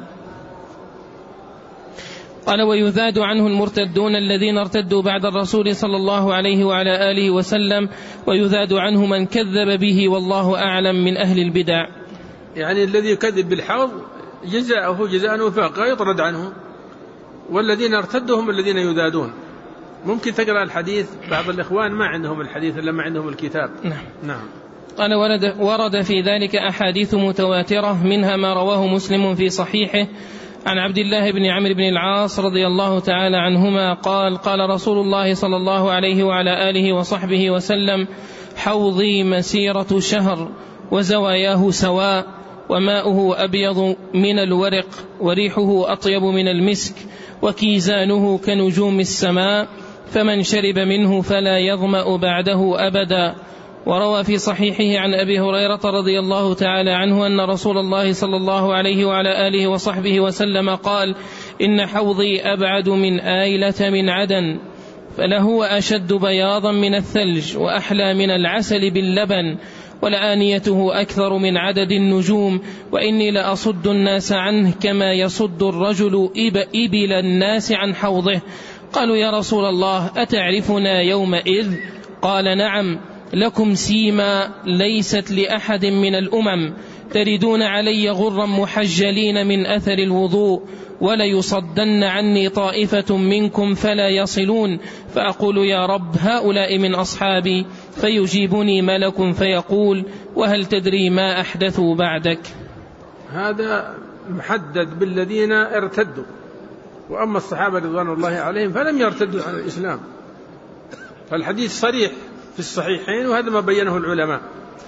قال: ويذاد عنه المرتدون الذين ارتدوا بعد الرسول صلى الله عليه وعلى آله وسلم، ويذاد عنه من كذب به والله أعلم من أهل البدع. يعني الذي يكذب بالحوض جزاؤه جزاء وفاقا يطرد عنه، والذين ارتدوا هم الذين يذادون. ممكن تقرأ الحديث، بعض الإخوان ما عندهم الحديث إلا ما عندهم الكتاب. نعم. قال: ورد في ذلك أحاديث متواترة، منها ما رواه مسلم في صحيحه عن عبد الله بن عمرو بن العاص رضي الله تعالى عنهما قال: قال رسول الله صلى الله عليه وعلى آله وصحبه وسلم: حوضي مسيرة شهر وزواياه سواء، وماؤه أبيض من الورق، وريحه أطيب من المسك، وكيزانه كنجوم السماء، فمن شرب منه فلا يظمأ بعده أبدا. وروى في صحيحه عن أبي هريرة رضي الله تعالى عنه أن رسول الله صلى الله عليه وعلى آله وصحبه وسلم قال: إن حوضي أبعد من آيلة من عدن، فله أشد بياضا من الثلج، وأحلى من العسل باللبن، ولآنيته أكثر من عدد النجوم، وإني لأصد الناس عنه كما يصد الرجل إبل الناس عن حوضه. قالوا: يا رسول الله أتعرفنا يومئذ؟ قال: نعم، لكم سيما ليست لأحد من الأمم، تردون علي غرا محجلين من أثر الوضوء، وليصدن عني طائفة منكم فلا يصلون، فأقول: يا رب هؤلاء من أصحابي، فيجيبني ملك فيقول: وهل تدري ما أحدثوا بعدك؟ هذا محدد بالذين ارتدوا، وأما الصحابة رضوان الله عليهم فلم يرتدوا عن الإسلام، فالحديث صريح في الصحيحين، وهذا ما بينه العلماء.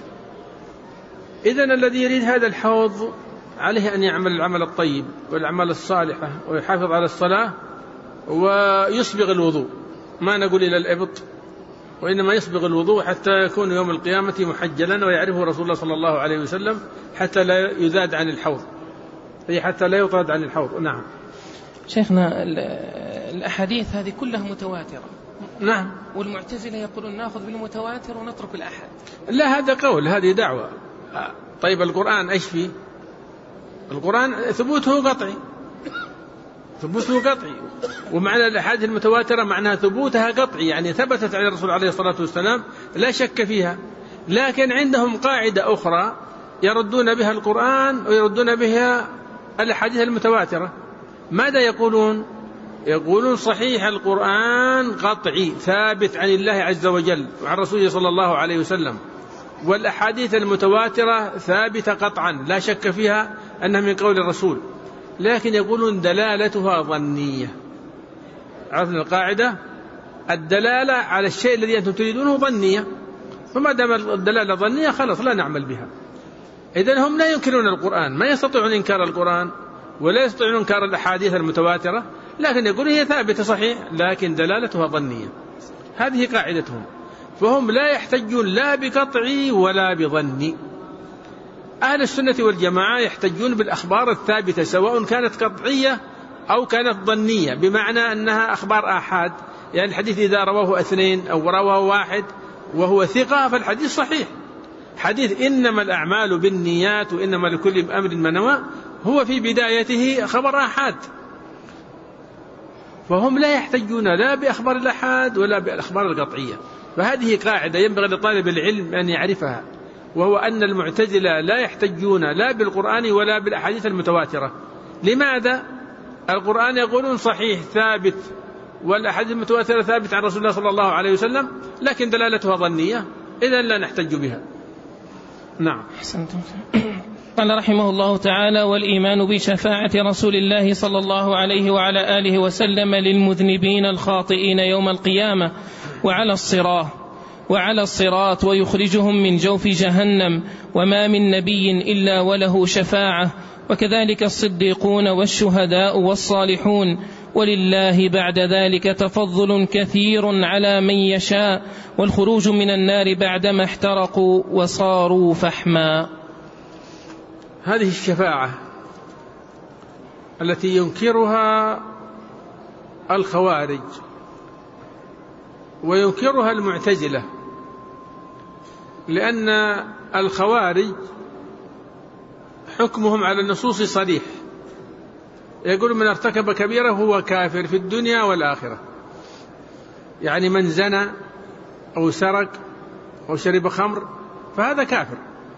إذن الذي يريد هذا الحوض عليه أن يعمل العمل الطيب والأعمال الصالحة، ويحافظ على الصلاة، ويسبغ الوضوء، ما نقول إلى الإبط، وإنما يسبغ الوضوء حتى يكون يوم القيامة محجلا ويعرفه رسول الله صلى الله عليه وسلم، حتى لا يزاد عن الحوض، أي حتى لا يطرد عن الحوض. نعم شيخنا، الأحاديث هذه كلها متواترة. نعم. والمعتزلة يقولون نأخذ بالمتواتر ونترك الأحد. لا، هذا قول، هذه دعوة. طيب القرآن إيش فيه؟ القرآن ثبوته قطعي، ثبوته قطعي، ومعنى الأحاديث المتواترة معناها ثبوتها قطعي، يعني ثبتت عن الرسول عليه الصلاة والسلام لا شك فيها. لكن عندهم قاعدة أخرى يردون بها القرآن ويردون بها الأحاديث المتواترة. ماذا يقولون؟ يقولون صحيح القرآن قطعي ثابت عن الله عز وجل وعن رسوله صلى الله عليه وسلم، والأحاديث المتواترة ثابتة قطعا لا شك فيها أنها من قول الرسول، لكن يقولون دلالتها ظنية. عرفنا القاعدة، الدلالة على الشيء الذي أنتم تريدونه ظنية، فما دام الدلالة ظنية خلاص لا نعمل بها. إذن هم لا ينكرون القرآن، ما يستطيعون إنكار القرآن ولا يستطيعون إنكار الأحاديث المتواترة، لكن يقولون هي ثابتة صحيح لكن دلالتها ظنية. هذه قاعدتهم، فهم لا يحتجون لا بقطعي ولا بظني. أهل السنة والجماعة يحتجون بالأخبار الثابتة سواء كانت قطعية أو كانت ظنية، بمعنى أنها أخبار آحاد، يعني الحديث إذا رواه 2 أو رواه 1 وهو ثقة فالحديث صحيح. حديث إنما الأعمال بالنيات وإنما لكل أمر ما نوى هو في بدايته خبر آحاد، فهم لا يحتجون لا بأخبار الآحاد ولا بالأخبار القطعية. فهذه قاعدة ينبغي لطالب العلم أن يعرفها، وهو أن المعتزلة لا يحتجون لا بالقرآن ولا بالأحاديث المتواترة. لماذا؟ القرآن يقولون صحيح ثابت، والأحاديث المتواترة ثابت عن رسول الله صلى الله عليه وسلم، لكن دلالتها ظنية، إذن لا نحتج بها. نعم. أحسنتم. قال رحمه الله تعالى: والإيمان بشفاعة رسول الله صلى الله عليه وعلى آله وسلم للمذنبين الخاطئين يوم القيامة وعلى الصراط ويخرجهم من جوف جهنم، وما من نبي إلا وله شفاعة، وكذلك الصديقون والشهداء والصالحون، ولله بعد ذلك تفضل كثير على من يشاء، والخروج من النار بعدما احترقوا وصاروا فحما. هذه الشفاعة التي ينكرها الخوارج وينكرها المعتزلة، لأن الخوارج حكمهم على النصوص صريح، يقول من ارتكب كبيرة هو كافر في الدنيا والآخرة، يعني من زنى أو سرق أو شرب خمر فهذا كافر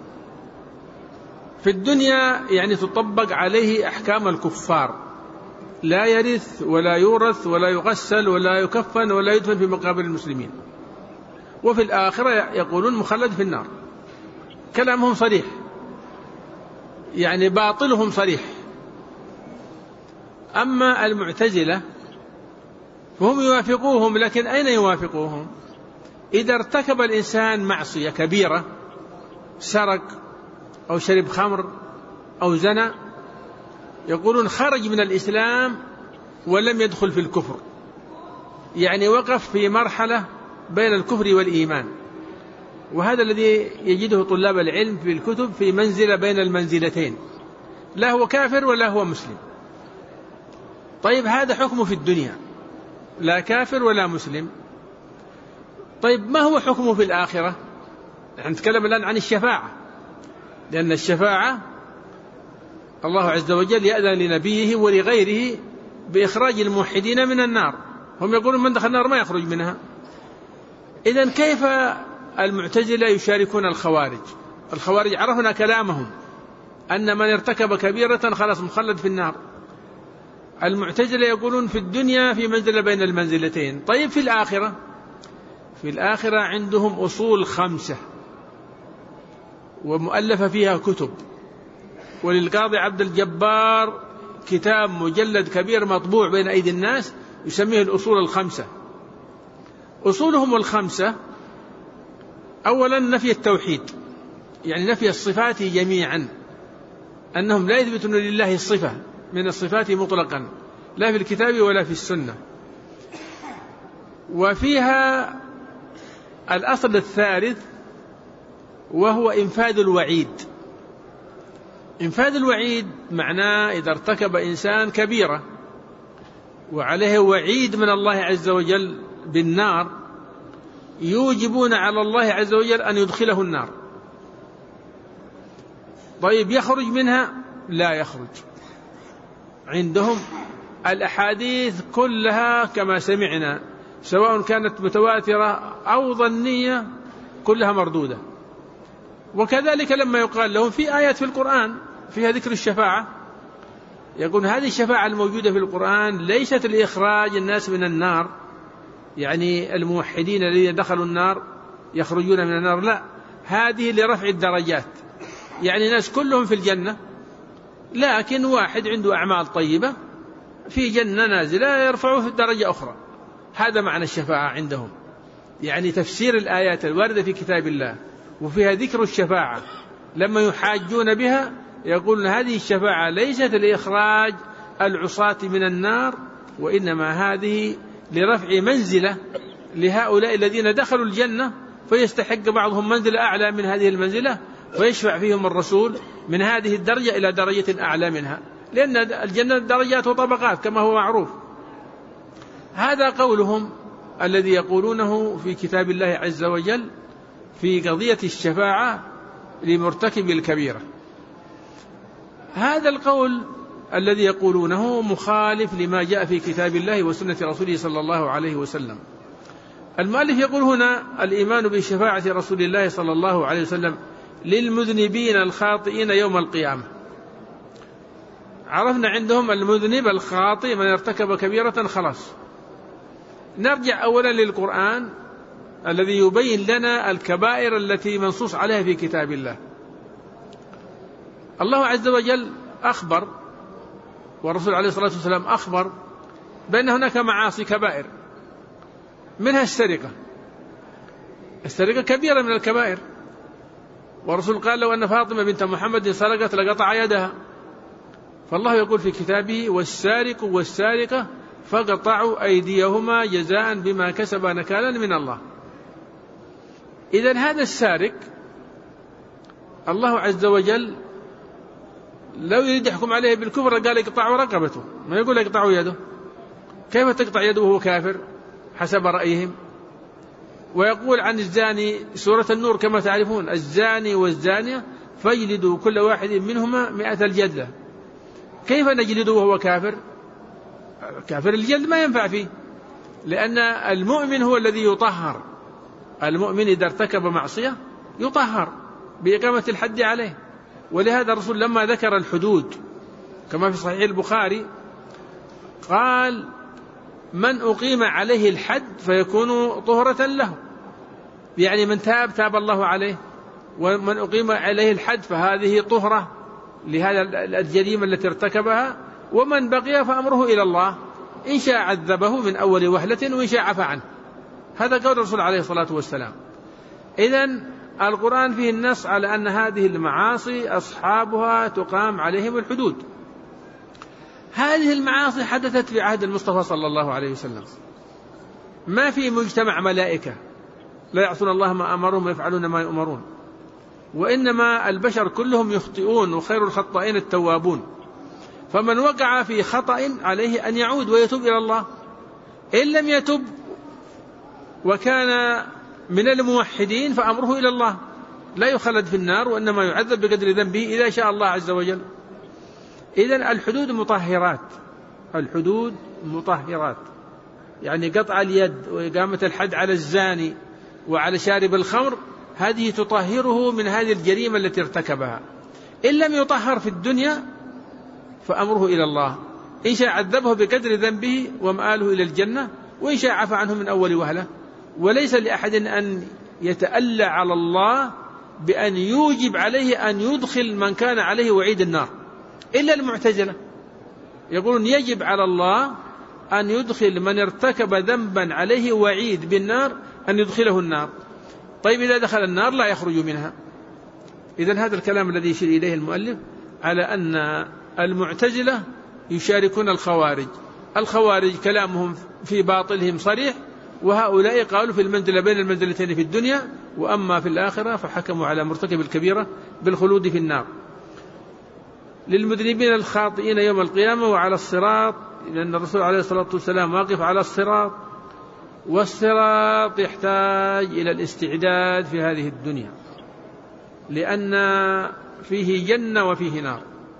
في الدنيا، يعني تطبق عليه أحكام الكفار، لا يرث ولا يورث ولا يغسل ولا يكفن ولا يدفن في مقابر المسلمين. وفي الآخرة يقولون مخلد في النار. كلامهم صريح، يعني باطلهم صريح. أما المعتزلة فهم يوافقوهم، لكن أين يوافقوهم؟ إذا ارتكب الإنسان معصية كبيرة، سرق أو شرب خمر أو زنى، يقولون خرج من الإسلام ولم يدخل في الكفر، يعني وقف في مرحلة بين الكفر والإيمان، وهذا الذي يجده طلاب العلم في الكتب في منزلة بين المنزلتين، لا هو كافر ولا هو مسلم. طيب هذا حكمه في الدنيا، لا كافر ولا مسلم. طيب ما هو حكمه في الآخرة؟ نحن نتكلم الآن عن الشفاعة، لأن الشفاعة الله عز وجل يأذن لنبيه ولغيره بإخراج الموحدين من النار، هم يقولون من دخل النار ما يخرج منها. إذن كيف المعتزلة يشاركون الخوارج؟ الخوارج عرفنا كلامهم أن من ارتكب كبيرة خلاص مخلد في النار. المعتزلة يقولون في الدنيا في منزلة بين المنزلتين. طيب في الآخرة؟ في الآخرة عندهم أصول 5 ومؤلفة فيها كتب، وللقاضي عبد الجبار كتاب مجلد كبير مطبوع بين أيدي الناس يسميه الأصول 5. أصولهم 5: أولا نفي التوحيد، يعني نفي الصفات جميعا، أنهم لا يثبتون لله الصفة من الصفات مطلقا، لا في الكتاب ولا في السنة. وفيها الأصل الثالث وهو إنفاذ الوعيد. إنفاذ الوعيد معناه إذا ارتكب إنسان كبيرة وعليه وعيد من الله عز وجل بالنار، يوجبون على الله عز وجل أن يدخله النار. طيب يخرج منها؟ لا يخرج. عندهم الأحاديث كلها كما سمعنا سواء كانت متواترة أو ظنية كلها مردودة. وكذلك لما يقال لهم في آيات في القرآن فيها ذكر الشفاعة، يقول هذه الشفاعة الموجودة في القرآن ليست لإخراج الناس من النار، يعني الموحدين الذين دخلوا النار يخرجون من النار، لا، هذه لرفع الدرجات، يعني الناس كلهم في الجنة لكن واحد عنده أعمال طيبة في جنة نازلة يرفعه في درجة أخرى. هذا معنى الشفاعة عندهم، يعني تفسير الآيات الواردة في كتاب الله وفيها ذكر الشفاعة لما يحاجون بها يقولون هذه الشفاعة ليست لإخراج العصاة من النار، وإنما هذه لرفع منزلة لهؤلاء الذين دخلوا الجنة فيستحق بعضهم منزلة أعلى من هذه المنزلة، ويشفع فيهم الرسول من هذه الدرجة إلى درجة أعلى منها، لأن الجنة درجات وطبقات كما هو معروف. هذا قولهم الذي يقولونه في كتاب الله عز وجل في قضية الشفاعة لمرتكب الكبيرة. هذا القول الذي يقولونه مخالف لما جاء في كتاب الله وسنة رسوله صلى الله عليه وسلم. المؤلف يقول هنا الإيمان بشفاعة رسول الله صلى الله عليه وسلم للمذنبين الخاطئين يوم القيامة. عرفنا عندهم المذنب الخاطئ من ارتكب كبيرة خلاص. نرجع أولا للقرآن الذي يبين لنا الكبائر التي منصوص عليها في كتاب الله. الله عز وجل أخبر والرسول عليه الصلاة والسلام أخبر بأن هناك معاصي كبائر، منها السرقة. السرقة كبيرة من الكبائر، والرسول قال لو أن فاطمة بنت محمد سرقت لقطع يدها. فالله يقول في كتابه والسارق والسارقة فقطعوا أيديهما جزاء بما كسبا نكالا من الله. إذن هذا السارق الله عز وجل لو يريد يحكم عليه بالكفر قال يقطعوا رقبته، ما يقول يقطعوا يده. كيف تقطع يده وهو كافر حسب رأيهم؟ ويقول عن الزاني سورة النور كما تعرفون الزاني والزانية فاجلدوا كل واحد منهما 100 الجلدة. كيف نجلده وهو كافر؟ كافر الجلد ما ينفع فيه، لأن المؤمن هو الذي يطهر. المؤمن إذا ارتكب معصية يطهر بإقامة الحد عليه. ولهذا الرسول لما ذكر الحدود كما في صحيح البخاري قال من أقيم عليه الحد فيكون طهرة له، يعني من تاب الله عليه، ومن أقيم عليه الحد فهذه طهرة لهذا الجريمة التي ارتكبها، ومن بقي فأمره إلى الله إن شاء عذبه من أول وهلة وإن شاء عفى عنه. هذا قول الرسول عليه الصلاة والسلام. إذن القرآن فيه النص على أن هذه المعاصي أصحابها تقام عليهم الحدود. هذه المعاصي حدثت في عهد المصطفى صلى الله عليه وسلم، ما في مجتمع ملائكة لا يعصون الله ما أمرهم ويفعلون ما يؤمرون، وإنما البشر كلهم يخطئون وخير الخطائين التوابون. فمن وقع في خطأ عليه أن يعود ويتوب إلى الله، إن لم يتب وكان من الموحدين فأمره إلى الله، لا يخلد في النار وإنما يعذب بقدر ذنبه إذا شاء الله عز وجل. إذن الحدود مطهرات، الحدود مطهرات، يعني قطع اليد وإقامة الحد على الزاني وعلى شارب الخمر هذه تطهره من هذه الجريمة التي ارتكبها. إن لم يطهر في الدنيا فأمره إلى الله، إن شاء عذبه بقدر ذنبه ومآله إلى الجنة، وإن شاء عفى عنه من أول وهلة. وليس لأحد أن يتألى على الله بأن يوجب عليه أن يدخل من كان عليه وعيد النار، إلا المعتزلة يقولون يجب على الله أن يدخل من ارتكب ذنبا عليه وعيد بالنار أن يدخله النار. طيب إذا دخل النار لا يخرج منها. إذن هذا الكلام الذي يشير إليه المؤلف على أن المعتزلة يشاركون الخوارج. الخوارج كلامهم في باطلهم صريح، وهؤلاء قالوا في المنزلة بين المنزلتين في الدنيا، وأما في الآخرة فحكموا على مرتكب الكبيرة بالخلود في النار. للمذنبين الخاطئين يوم القيامة وعلى الصراط، لأن الرسول عليه الصلاة والسلام واقف على الصراط، والصراط يحتاج إلى الاستعداد في هذه الدنيا، لأن فيه جنة وفيه نار.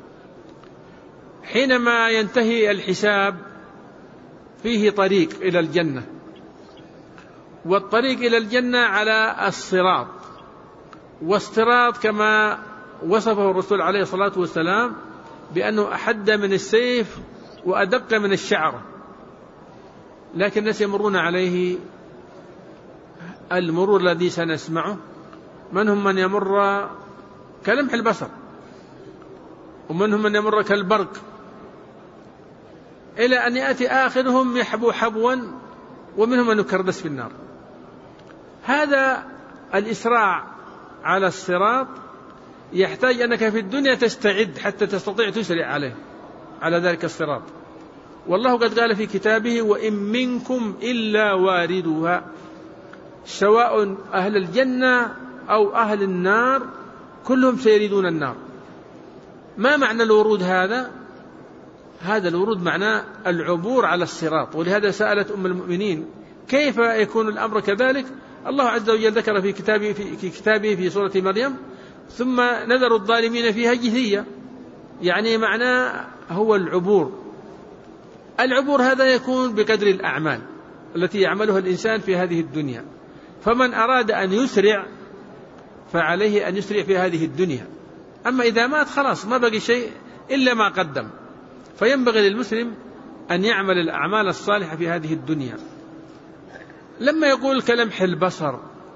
حينما ينتهي الحساب فيه طريق إلى الجنة، والطريق إلى الجنة على الصراط، والصراط كما وصفه الرسول عليه الصلاة والسلام بأنه أحد من السيف وأدق من الشعرة، لكن الناس يمرون عليه المرور الذي سنسمعه. منهم من يمر كلمح البصر، ومنهم من يمر كالبرق، إلى أن يأتي آخرهم يحبو حبوا، ومنهم من يكردس في النار. هذا الإسراع على الصراط يحتاج أنك في الدنيا تستعد حتى تستطيع تسرع عليه، على ذلك الصراط. والله قد قال في كتابه: وإن منكم إلا واردها، سواء أهل الجنة أو أهل النار كلهم سيريدون النار. ما معنى الورود هذا؟ هذا الورود معناه العبور على الصراط. ولهذا سألت أم المؤمنين: كيف يكون الأمر كذلك؟ الله عز وجل ذكر في كتابه في سورة مريم: ثم نذر الظالمين فيها جثيا، يعني معناه هو العبور. العبور هذا يكون بقدر الأعمال التي يعملها الإنسان في هذه الدنيا. فمن أراد أن يسرع فعليه أن يسرع في هذه الدنيا، أما إذا مات خلاص ما بقي شيء إلا ما قدم. فينبغي للمسلم أن يعمل الأعمال الصالحة في هذه الدنيا. لما يقول كلمح البصر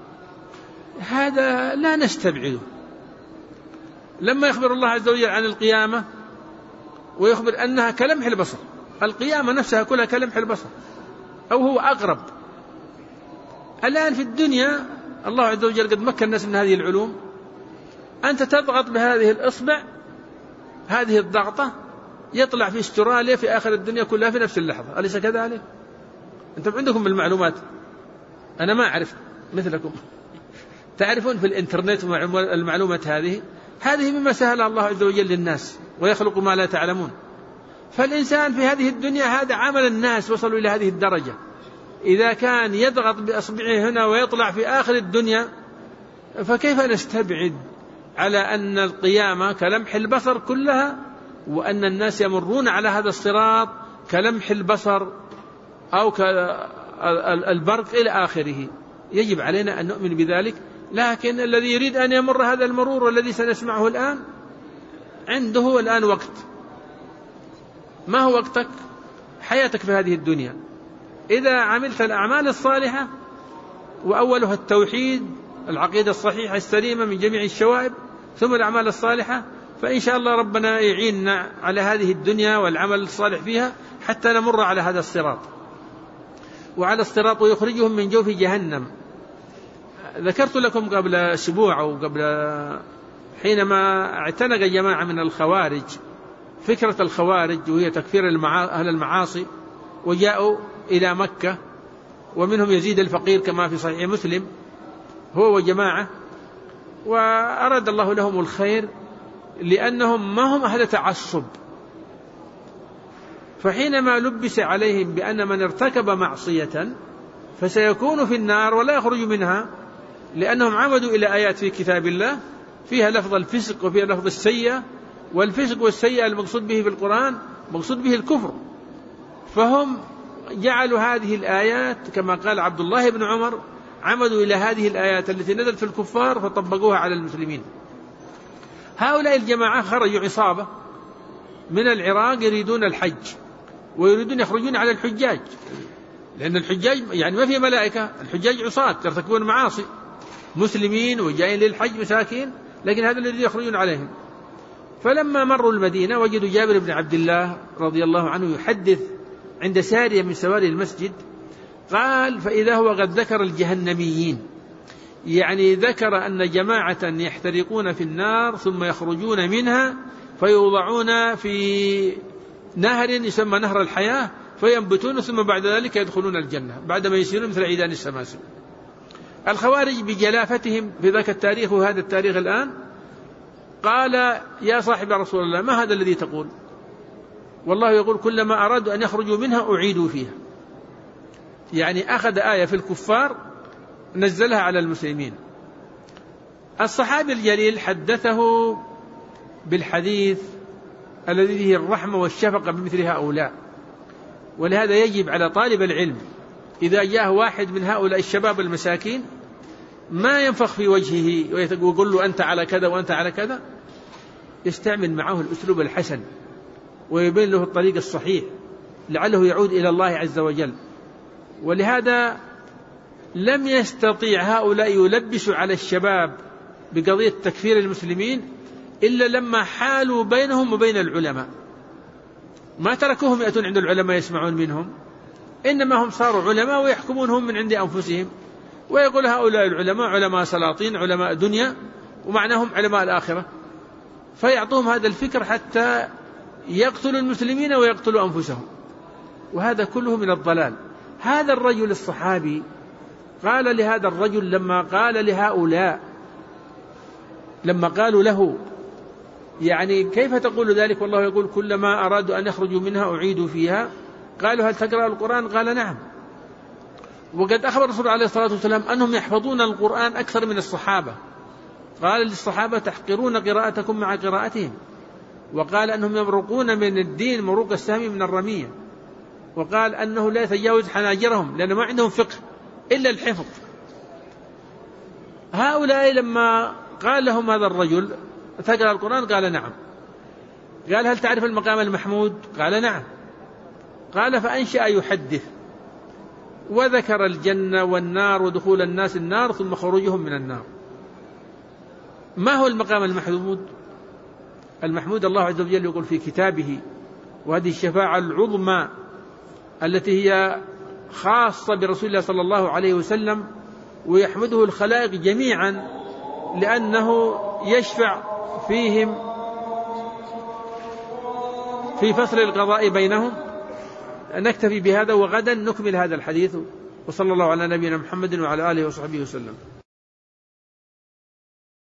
هذا لا نستبعده. لما يخبر الله عز وجل عن القيامة ويخبر أنها كلمح البصر، القيامة نفسها كلها كلمح البصر أو هو أقرب. الآن في الدنيا الله عز وجل قد مكن الناس من هذه العلوم، أنت تضغط بهذه الإصبع، هذه الضغطة يطلع في استراليا في آخر الدنيا كلها في نفس اللحظة، أليس كذلك؟ أنتم عندكم بالمعلومات، أنا ما أعرف مثلكم، تعرفون في الإنترنت المعلومات هذه مما سهل الله عز وجل للناس، ويخلق ما لا تعلمون. فالإنسان في هذه الدنيا هذا عمل الناس وصلوا إلى هذه الدرجة، إذا كان يضغط بأصبعه هنا ويطلع في آخر الدنيا، فكيف نستبعد على أن القيامة كلمح البصر كلها، وأن الناس يمرون على هذا الصراط كلمح البصر أو كالبرق إلى آخره؟ يجب علينا أن نؤمن بذلك. لكن الذي يريد أن يمر هذا المرور والذي سنسمعه الآن عنده الآن وقت. ما هو وقتك؟ حياتك في هذه الدنيا. إذا عملت الأعمال الصالحة وأولها التوحيد، العقيدة الصحيحة السليمة من جميع الشوائب، ثم الأعمال الصالحة، فإن شاء الله ربنا يعيننا على هذه الدنيا والعمل الصالح فيها حتى نمر على هذا الصراط. وعلى الصراط ويخرجهم من جوف جهنم. ذكرت لكم قبل أسبوع أو قبل حينما اعتنق جماعة من الخوارج فكرة الخوارج، وهي تكفير أهل المعاصي، وجاءوا إلى مكة، ومنهم يزيد الفقير كما في صحيح مسلم هو وجماعة، وأراد الله لهم الخير لأنهم ما هم أهل تعصب. فحينما لبس عليهم بأن من ارتكب معصية فسيكون في النار ولا يخرج منها، لأنهم عمدوا إلى آيات في كتاب الله فيها لفظ الفسق وفيها لفظ السيئة، والفسق والسيئة المقصود به في القرآن مقصود به الكفر. فهم جعلوا هذه الآيات كما قال عبد الله بن عمر، عمدوا إلى هذه الآيات التي نزلت في الكفار فطبقوها على المسلمين. هؤلاء الجماعة خرجوا عصابة من العراق يريدون الحج ويريدون يخرجون على الحجاج، لأن الحجاج يعني ما في ملائكة، الحجاج عصاة يرتكبون معاصي، مسلمين وجايين للحج مساكين، لكن هذا الذي يخرجون عليهم. فلما مروا المدينة وجدوا جابر بن عبد الله رضي الله عنه يحدث عند سارية من سواري المسجد، قال: فإذا هو قد ذكر الجهنميين، يعني ذكر أن جماعة يحترقون في النار ثم يخرجون منها فيوضعون في نهر يسمى نهر الحياة فينبتون، ثم بعد ذلك يدخلون الجنة بعدما يسيرون مثل عيدان السماسم. الخوارج بجلافتهم في ذاك التاريخ وهذا التاريخ الآن قال: يا صاحب رسول الله، ما هذا الذي تقول؟ والله يقول: كلما أرادوا أن يخرجوا منها أعيدوا فيها. يعني أخذ آية في الكفار نزلها على المسلمين. الصحابي الجليل حدثه بالحديث الذي فيه الرحمة والشفقة بمثل هؤلاء، ولهذا يجب على طالب العلم إذا جاء واحد من هؤلاء الشباب المساكين ما ينفخ في وجهه ويقول له أنت على كذا وأنت على كذا، يستعمل معه الأسلوب الحسن ويبين له الطريق الصحيح لعله يعود إلى الله عز وجل. ولهذا لم يستطيع هؤلاء يلبسوا على الشباب بقضية تكفير المسلمين إلا لما حالوا بينهم وبين العلماء، ما تركوهم يأتون عند العلماء يسمعون منهم، إنما هم صاروا علماء ويحكمون هم من عند أنفسهم، ويقول هؤلاء العلماء علماء سلاطين علماء دنيا ومعناهم علماء الآخرة، فيعطوهم هذا الفكر حتى يقتلوا المسلمين ويقتلوا أنفسهم، وهذا كله من الضلال. هذا الرجل الصحابي قال لهذا الرجل لما قال لهؤلاء لما قالوا له يعني كيف تقول ذلك والله يقول كلما أرادوا أن يخرجوا منها أعيدوا فيها، قالوا هل تقرأ القرآن؟ قال نعم. وقد أخبر الرسول عليه الصلاة والسلام أنهم يحفظون القرآن أكثر من الصحابة، قال للصحابة تحقرون قراءتكم مع قراءتهم، وقال أنهم يمرقون من الدين مروق السهم من الرمية، وقال أنه لا يتجاوز حناجرهم لأن ما عندهم فقه إلا الحفظ. هؤلاء لما قال لهم هذا الرجل تقرأ القرآن؟ قال نعم. قال هل تعرف المقام المحمود؟ قال نعم. قال فأنشأ يحدث وذكر الجنة والنار ودخول الناس النار ثم خروجهم من النار. ما هو المقام المحمود؟ المحمود الله عز وجل يقول في كتابه، وهذه الشفاعة العظمى التي هي خاصة برسول الله صلى الله عليه وسلم، ويحمده الخلائق جميعا لأنه يشفع فيهم في فصل القضاء بينهم. نكتفي بهذا وغدا نكمل هذا الحديث، وصلى الله على نبينا محمد وعلى آله وصحبه وسلم.